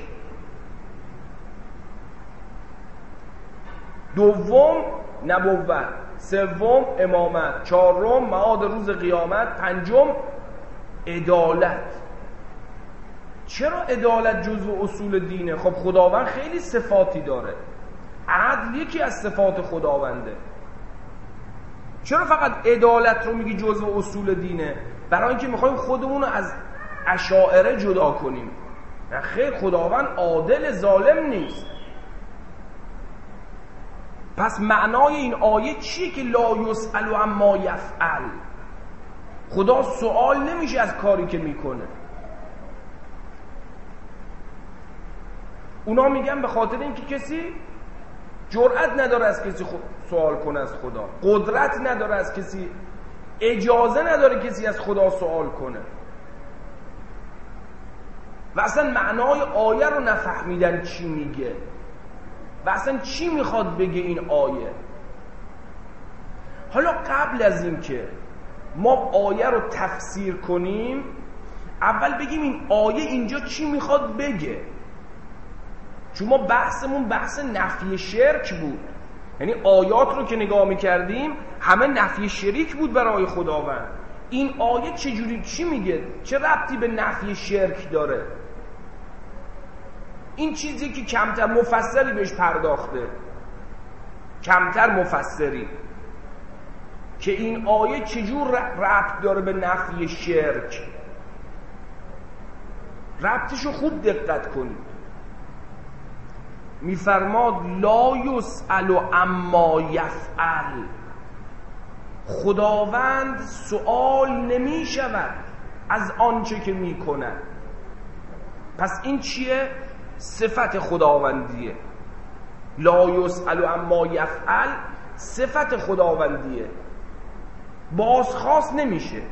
دوم نبوت، سوم امامت، چهارم معاد روز قیامت، پنجم عدالت. چرا عدالت جزو اصول دینه؟ خب خداوند خیلی صفاتی داره، عدل یکی از صفات خداونده. چرا فقط عدالت رو میگی جزو اصول دینه؟ برای اینکه میخوایم خودمون رو از اشاعره جدا کنیم. نه خیر، خداوند عادل ظالم نیست. پس معنای این آیه چیه که لا یسأل عما یفعل؟ خدا سوال نمیشه از کاری که میکنه. اونا میگن به خاطر اینکه کسی جرأت نداره از کسی سوال کنه از خدا، قدرت نداره از کسی، اجازه نداره کسی از خدا سوال کنه و اصلا معنای آیه رو نفهمیدن چی میگه و اصلا چی میخواد بگه این آیه. حالا قبل از این که ما آیه رو تفسیر کنیم، اول بگیم این آیه اینجا چی میخواد بگه. چون ما بحثمون بحث نفی شرک بود، یعنی آیات رو که نگاه میکردیم همه نفی شریک بود برای خداوند. این آیه چجوری چی میگه؟ چه ربطی به نفی شرک داره؟ این چیزی که کمتر مفصلی بهش پرداخته، کمتر مفسری، که این آیه چجور ربط داره به نفی شرک. ربطشو خوب دقت کنید. میفرماد لا یسأل عما یفعل، خداوند سؤال نمی شود از آنچه که می کند. پس این چیه؟ صفت خداوندیه. لا یسأل عما یفعل صفت خداوندیه، بازخواست نمیشه.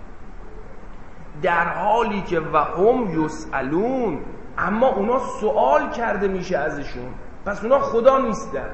در حالی که و هم یسألون، اما اونا سوال کرده میشه ازشون، پس اونا خدا نیستن.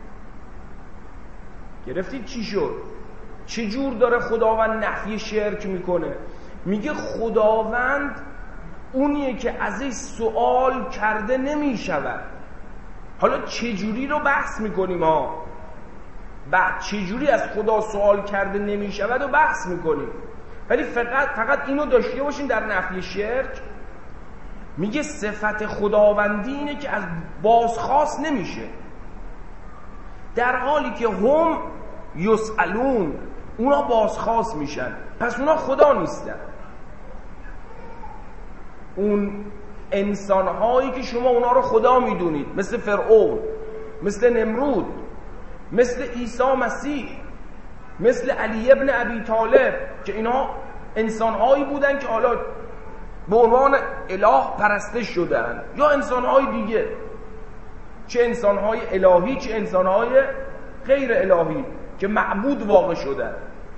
گرفتید چی شد؟ چجور داره خداوند نفی شرک میکنه؟ میگه خداوند اونیه که ازش سوال کرده نمیشود. حالا چجوری رو بحث میکنیم ها؟ بعد چجوری از خدا سوال کرده نمیشود و بحث میکنیم، ولی فقط اینو داشته باشین در نفی شرک. میگه صفت خداوندی اینه که از بازخواست نمیشه، در حالی که هم یسألون، اونا بازخواست میشن، پس اونا خدا نیستن. اون انسانهایی که شما اونا رو خدا میدونید، مثل فرعون، مثل نمرود، مثل عیسی مسیح، مثل علی ابن ابی طالب، که اینا انسانهایی بودن که حالا به عنوان اله پرستش شدن، یا انسانهای دیگه، چه انسانهای الهی چه انسانهای غیر الهی که معبود واقع شدن.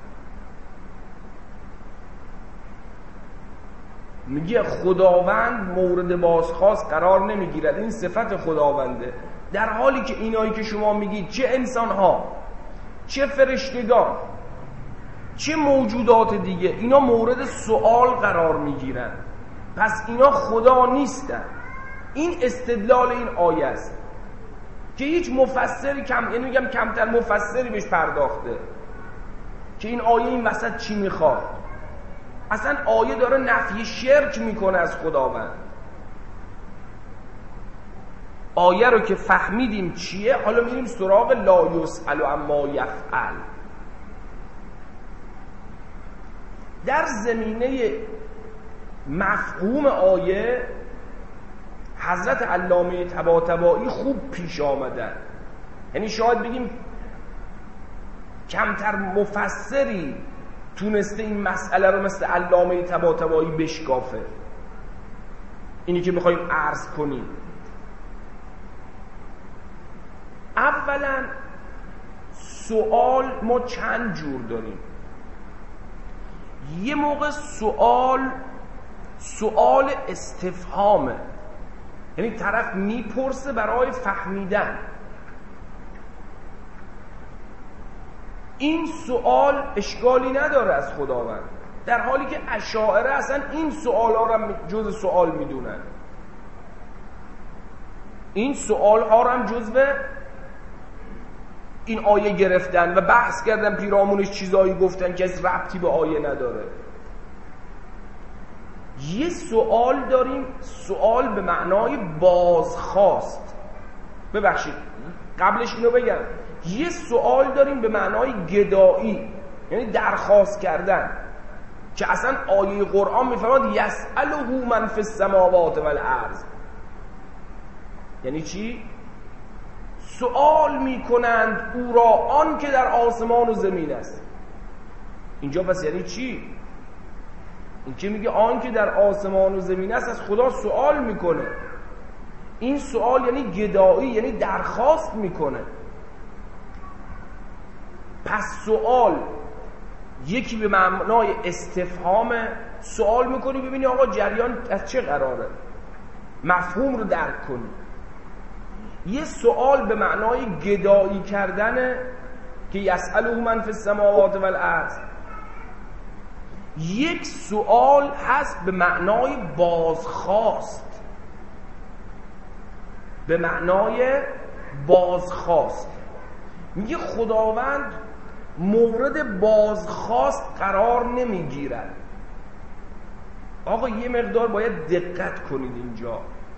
میگه خداوند مورد بازخواست قرار نمیگیرد، این صفت خداونده، در حالی که اینایی که شما میگید چه انسانها چه فرشتگان چه موجودات دیگه اینا مورد سوال قرار میگیرن، پس اینا خدا نیستن. این استدلال این آیه است که هیچ مفسری یعنی میگم کمتر مفسری بهش پرداخته که این آیه این وسط چی میخواد. اصلا آیه داره نفی شرک میکنه از خداوند. آیه رو که فهمیدیم چیه، حالا میریم سراغ لا یسأل عما یفعل. در زمینه مفهوم آیه حضرت علامه طباطبایی خوب پیش آمدن، یعنی شاید بگیم کمتر مفسری تونسته این مسئله رو مثل علامه طباطبایی بشکافه. اینی که میخوایم عرض کنیم، اولا سوال ما چند جور داریم. یه موقع سوال استفهامه، یعنی طرف میپرسه برای فهمیدن. این سوال اشکالی نداره از خداوند، در حالی که اشاعره اصلا این سوال ها رو جز سوال میدونن. این سوال ها رو هم جزو این آیه گرفتن و بحث کردن، پیرامونش چیزایی گفتن که از ربطی به آیه نداره. یه سوال داریم، سوال به معنای بازخواست. ببخشید قبلش اینو بگم، یه سوال داریم به معنای گدایی، یعنی درخواست کردن، که اصلا آیه قرآن میفرماد یسأله من فی السماوات والارض. یعنی چی؟ سوال میکنند او را آن که در آسمان و زمین است. اینجا پس یعنی چی؟ این که میگه آن که در آسمان و زمین است از خدا سوال میکنه. این سوال یعنی گدایی، یعنی درخواست میکنه. پس سوال یکی به معنای استفهام، سوال میکنی ببینی آقا جریان از چه قراره، مفهوم رو درک کنی. یه سوال به معنای گدایی کردنه که یسأله من فی السماوات والارض. یک سوال هست به معنای بازخواست، به معنای بازخواست. میگه خداوند مورد بازخواست قرار نمیگیرد. آقا یه مقدار باید دقت کنید اینجا.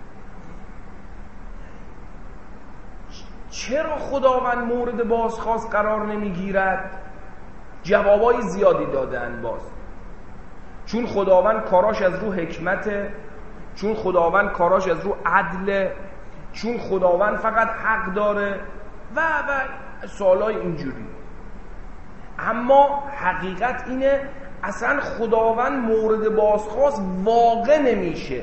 چرا خداوند مورد بازخواست قرار نمیگیرد؟ جوابای زیادی دادن باز. چون خداوند کاراش از رو حکمته، چون خداوند کاراش از رو عدله، چون خداوند فقط حق داره و سوالای اینجوری. اما حقیقت اینه اصلا خداوند مورد بازخواست واقع نمیشه.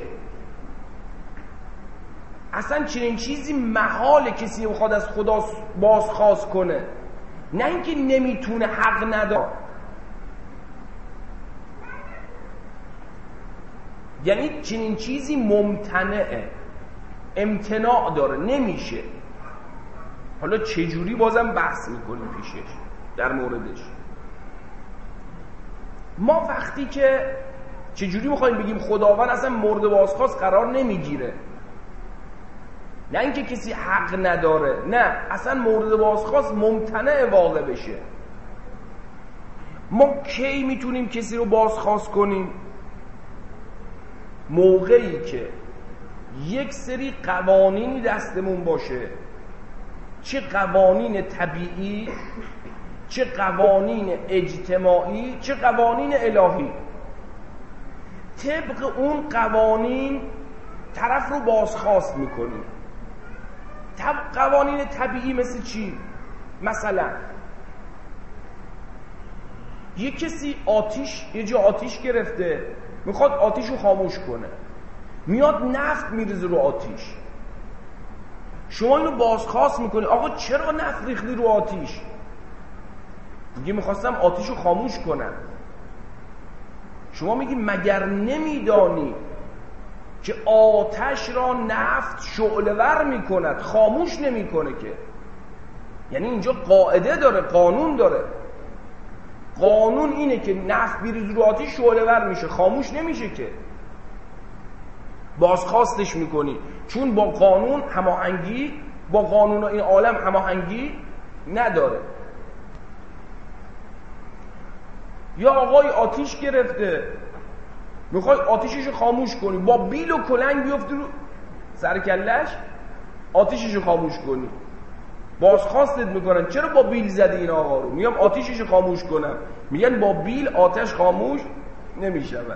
اصلا چنین چیزی محاله کسی بخواد از خدا بازخواست کنه، نه اینکه نمیتونه، حق نداره. یعنی چنین چیزی ممتنعه، امتناع داره، نمیشه. حالا چجوری بازم بحث میکنیم پیشش در موردش. ما وقتی که چجوری میخوایم بگیم خداوند اصلا مورد بازخواست قرار نمیگیره، نه اینکه کسی حق نداره، نه اصلا مورد بازخواست ممتنع واقع بشه. ما کی میتونیم کسی رو بازخواست کنیم؟ موقعی که یک سری قوانینی دستمون باشه، چه قوانین طبیعی، چه قوانین اجتماعی، چه قوانین الهی، طبق اون قوانین طرف رو بازخواست میکنی. قوانین طبیعی مثل چی؟ مثلا یه کسی یه جا آتیش گرفته، میخواد آتیش رو خاموش کنه، میاد نفت میریزه رو آتیش. شما اینو بازخواست میکنی، آقا چرا نفت ریختی رو آتیش؟ میگه میخواستم آتیش رو خاموش کنم. شما میگی مگر نمیدانی که آتش را نفت شعله‌ور میکند، خاموش نمیکنه که. یعنی اینجا قاعده داره، قانون داره. قانون اینه که نفت بریز رو آتیش شعله‌ور میشه، خاموش نمیشه که. بازخواستش میکنی چون با قانون هماهنگی، با قانون این عالم هماهنگی نداره. یا آقای آتیش گرفته، میخوای آتیششو خاموش کنی، با بیل و کلنگ بیفتی رو سر کلش آتیششو خاموش کنی. بازخواستت میکنن چرا با بیل زدی این آقا رو؟ میگم آتیششو خاموش کنم، میگن با بیل آتش خاموش نمیشود.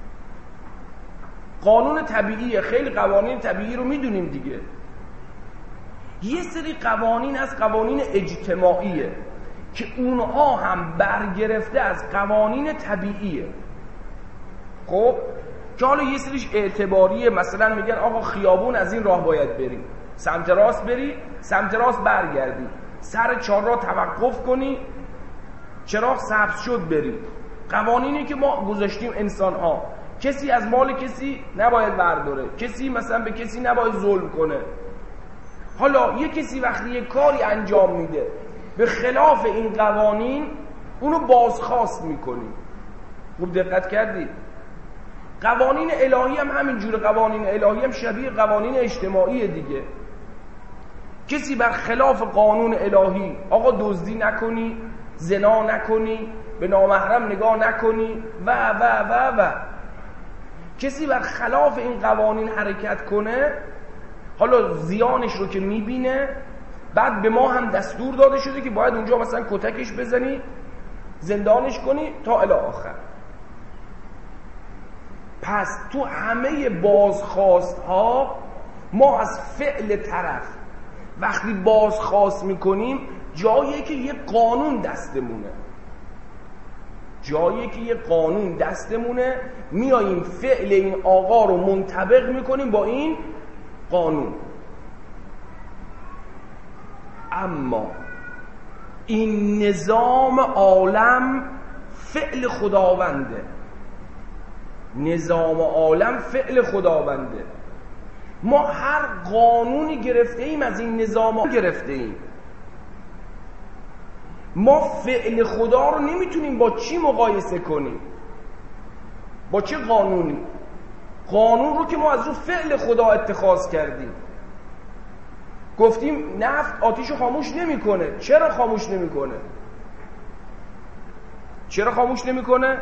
قانون طبیعیه. خیلی قوانین طبیعی رو میدونیم دیگه. یه سری قوانین از قوانین اجتماعیه که اونها هم برگرفته از قوانین طبیعیه. خب که حالا یه سریش اعتباریه، مثلا میگن آقا خیابون از این راه باید بری، سمت راست بری، سمت راست برگردی، سر چهارراه توقف کنی، چراغ سبز شد بری. قوانینی که ما گذاشتیم انسان ها. کسی از مال کسی نباید برداره، کسی مثلا به کسی نباید ظلم کنه. حالا یه کسی وقتی یه کاری انجام میده به خلاف این قوانین، اونو بازخواست میکنی. خوب دقت کردی؟ قوانین الهی هم همینجوره. قوانین الهی هم شبیه قوانین اجتماعی دیگه. کسی بر خلاف قانون الهی، آقا دزدی نکنی، زنا نکنی، به نامحرم نگاه نکنی و و و و کسی بر خلاف این قوانین حرکت کنه، حالا زیانش رو که میبینه، بعد به ما هم دستور داده شده که باید اونجا مثلا کتکش بزنی، زندانش کنی تا الی آخر. پس تو همه بازخواست ها ما از فعل طرف وقتی بازخواست میکنیم جایی که یه قانون دستمونه، جایی که یه قانون دستمونه، میاییم فعل این آقا رو منطبق میکنیم با این قانون. اما این نظام عالم فعل خداونده، نظام عالم فعل خداونده. ما هر قانونی گرفته ایم از این نظام گرفته ایم. ما فعل خدا رو نمیتونیم با چی مقایسه کنیم؟ با چه قانونی؟ قانون رو که ما از رو فعل خدا اتخاذ کردیم. گفتیم نفت آتیش رو خاموش نمیکنه. چرا خاموش نمیکنه؟ چرا خاموش نمیکنه؟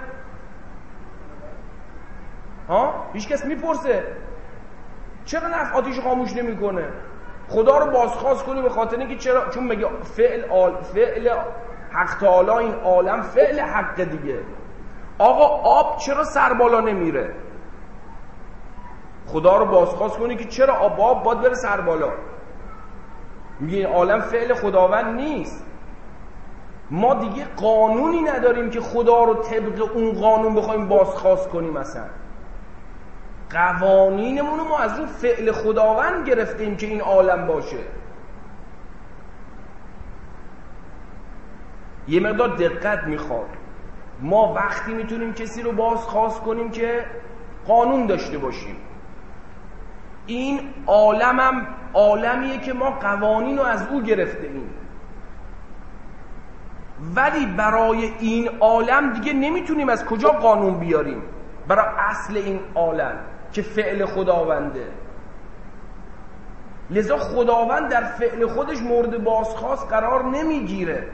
هیچ کس میپرسه چرا نفت آتیش رو خاموش نمیکنه؟ خدا رو بازخواست کنی به خاطر اینکه چرا؟ چون میگه فعل حق تعالی این عالم فعل حق دیگه. آقا آب چرا سر بالا نمیره؟ خدا رو بازخواست کنی که چرا آب باید بره سر بالا. میگه این عالم فعل خداوند نیست. ما دیگه قانونی نداریم که خدا رو طبق اون قانون بخوایم بازخواست کنیم. مثلا قوانینمون رو ما از اون فعل خداوند گرفتیم که این عالم باشه. یه مقدار دقت میخواد. ما وقتی میتونیم کسی رو بازخواست کنیم که قانون داشته باشیم. این عالمم عالمیه که ما قوانین رو از او گرفته ایم، ولی برای این عالم دیگه نمیتونیم از کجا قانون بیاریم برای اصل این عالم که فعل خداونده. لذا خداوند در فعل خودش مورد بازخواست قرار نمیگیره.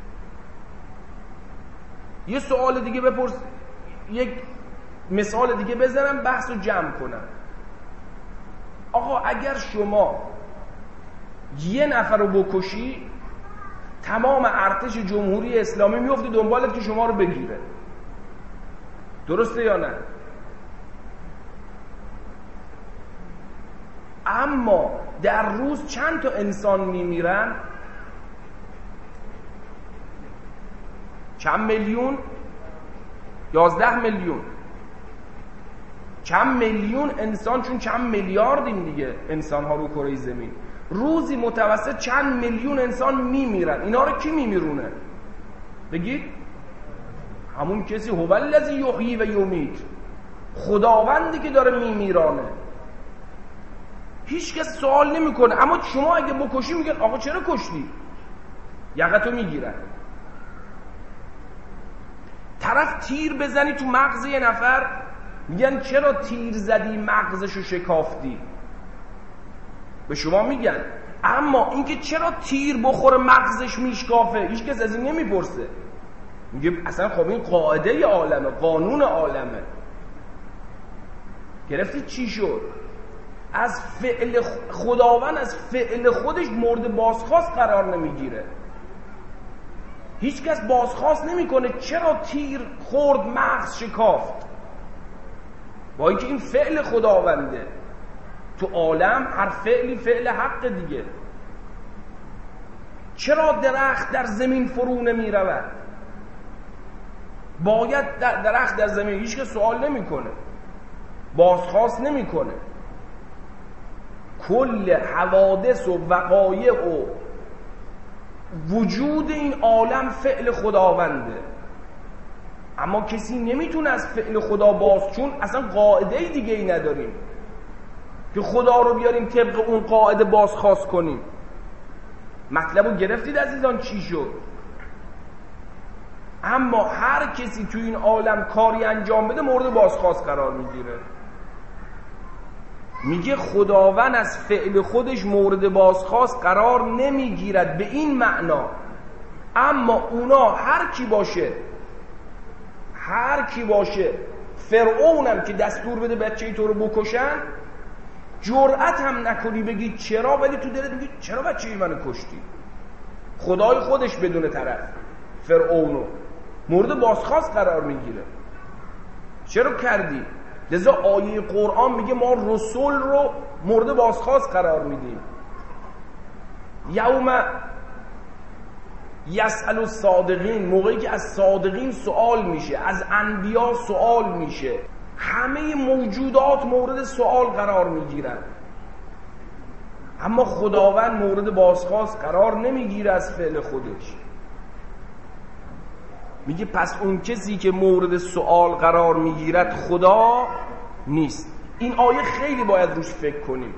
یه سوال دیگه بپرس، یک مثال دیگه بزنم بحث رو جمع کنم. آقا اگر شما یه نفر رو بکشی، تمام ارتش جمهوری اسلامی میفته دنبالت که شما رو بگیره. درسته یا نه؟ اما در روز چند تا انسان میمیرن؟ چند میلیون؟ 11 میلیون. چند میلیون انسان، چون چند میلیاردیم دیگه انسان ها رو کره زمین. روزی متوسط چند میلیون انسان میمیرن. اینا رو کی میمیرونه؟ بگید. همون کسی هو الذی یحیی و یمیت، خداوندی که داره میمیرانه. هیچ کس سوال نمیکنه. اما شما اگه بکشی میگن آقا چرا کشتی؟ یقتو میگیرن. طرف تیر بزنی تو مغز یه نفر میگن چرا تیر زدی مغزشو شکافتی؟ به شما میگن. اما اینکه چرا تیر بخوره مغزش میشکافه هیچ کس از این نمیپرسه. میگه اصلا خب این قاعده عالمه، قانون عالمه. گرفتی چی شد؟ از فعل خداوند، از فعل خودش مورد بازخواست قرار نمیگیره. هیچ کس بازخواست نمیکنه چرا تیر خورد مغز شکافت، با اینکه این فعل خداونده. تو عالم هر فعلی فعل حق دیگه. چرا درخت در زمین فرو نمی رود؟ باید درخت در زمین، هیچ که سوال نمیکنه، بازخواست نمیکنه. کل حوادث و وقایع و وجود این عالم فعل خداونده. اما کسی نمیتونه از فعل خدا باز، چون اصلا قاعده دیگه ای نداریم که خدا رو بیاریم طبق اون قاعده بازخواست کنیم. مطلبو گرفتید عزیزان چی شد؟ اما هر کسی تو این عالم کاری انجام بده مورد بازخواست قرار میگیره. میگه خداوند از فعل خودش مورد بازخواست قرار نمیگیرد به این معنا. اما اونا هر کی باشه فرعونم که دستور بده بچه تو رو بکشن، جرأت هم نکنی بگی چرا، ولی تو دلت میگی چرا بچه منو کشتی؟ خدای خودش بدون طرف فرعونو مورد بازخواست قرار میگیره. چرا کردی؟ لذا آیه قرآن میگه ما رسول رو مورد بازخواست قرار میدیم. یوم یسأل الصادقین، موقعی که از صادقین سوال میشه، از انبیا سوال میشه، همه موجودات مورد سوال قرار میگیرن. اما خداوند مورد بازخواست قرار نمیگیره از فعل خودش. میگه پس اون کسی که مورد سوال قرار میگیرد خدا نیست. این آیه خیلی باید روش فکر کنیم.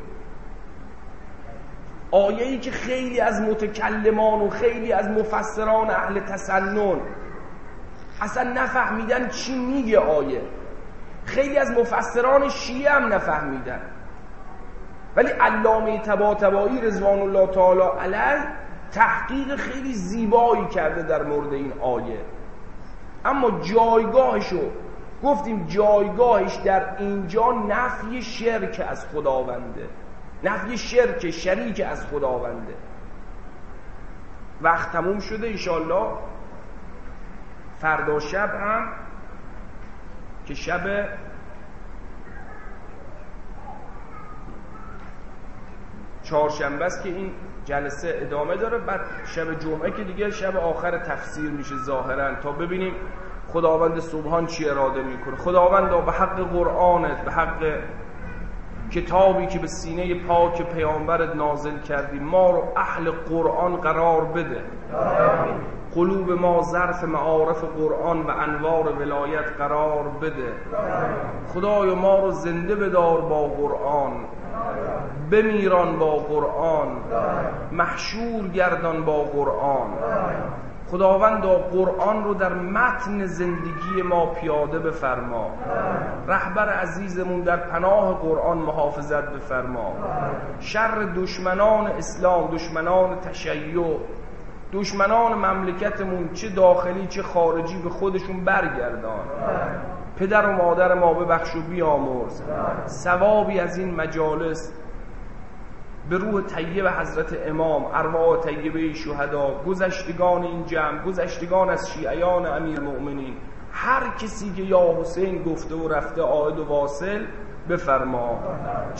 آیه‌ای که خیلی از متکلمان و خیلی از مفسران اهل تسنن اصلا نفهمیدن چی میگه آیه. خیلی از مفسران شیعه هم نفهمیدن. ولی علامه طباطبایی رضوان الله تعالی علیه تحقیق خیلی زیبایی کرده در مورد این آیه. اما جایگاهشو گفتیم، جایگاهش در اینجا نفی شرک از خداونده، نفی شرک شریک از خداونده. وقت تموم شده، انشالله فردا شب هم که شب چهارشنبه است که این جلسه ادامه داره، بعد شب جمعه که دیگه شب آخر تفسیر میشه ظاهرا، تا ببینیم خداوند سبحان چی اراده میکنه. خداوند به حق قرآنت، به حق کتابی که به سینه پاک پیامبرت نازل کردی، ما رو اهل قرآن قرار بده. قلوب ما ظرف معارف قرآن و انوار ولایت قرار بده. خدایا ما رو زنده بدار با قرآن، بمیران با قرآن، محشور گردان با قرآن. خداوند قرآن رو در متن زندگی ما پیاده بفرما. رهبر عزیزمون در پناه قرآن محافظت بفرما. شر دشمنان اسلام، دشمنان تشیع، دشمنان مملکتمون چه داخلی چه خارجی به خودشون برگردان. پدر و مادر ما ببخش و بیامرز. ثوابی از این مجالس به روح طیب حضرت امام، ارواح طیبه شهدا، گذشتگان این جمع، گذشتگان از شیعیان امیر المؤمنین، هر کسی که یا حسین گفته و رفته عائد و واصل بفرما.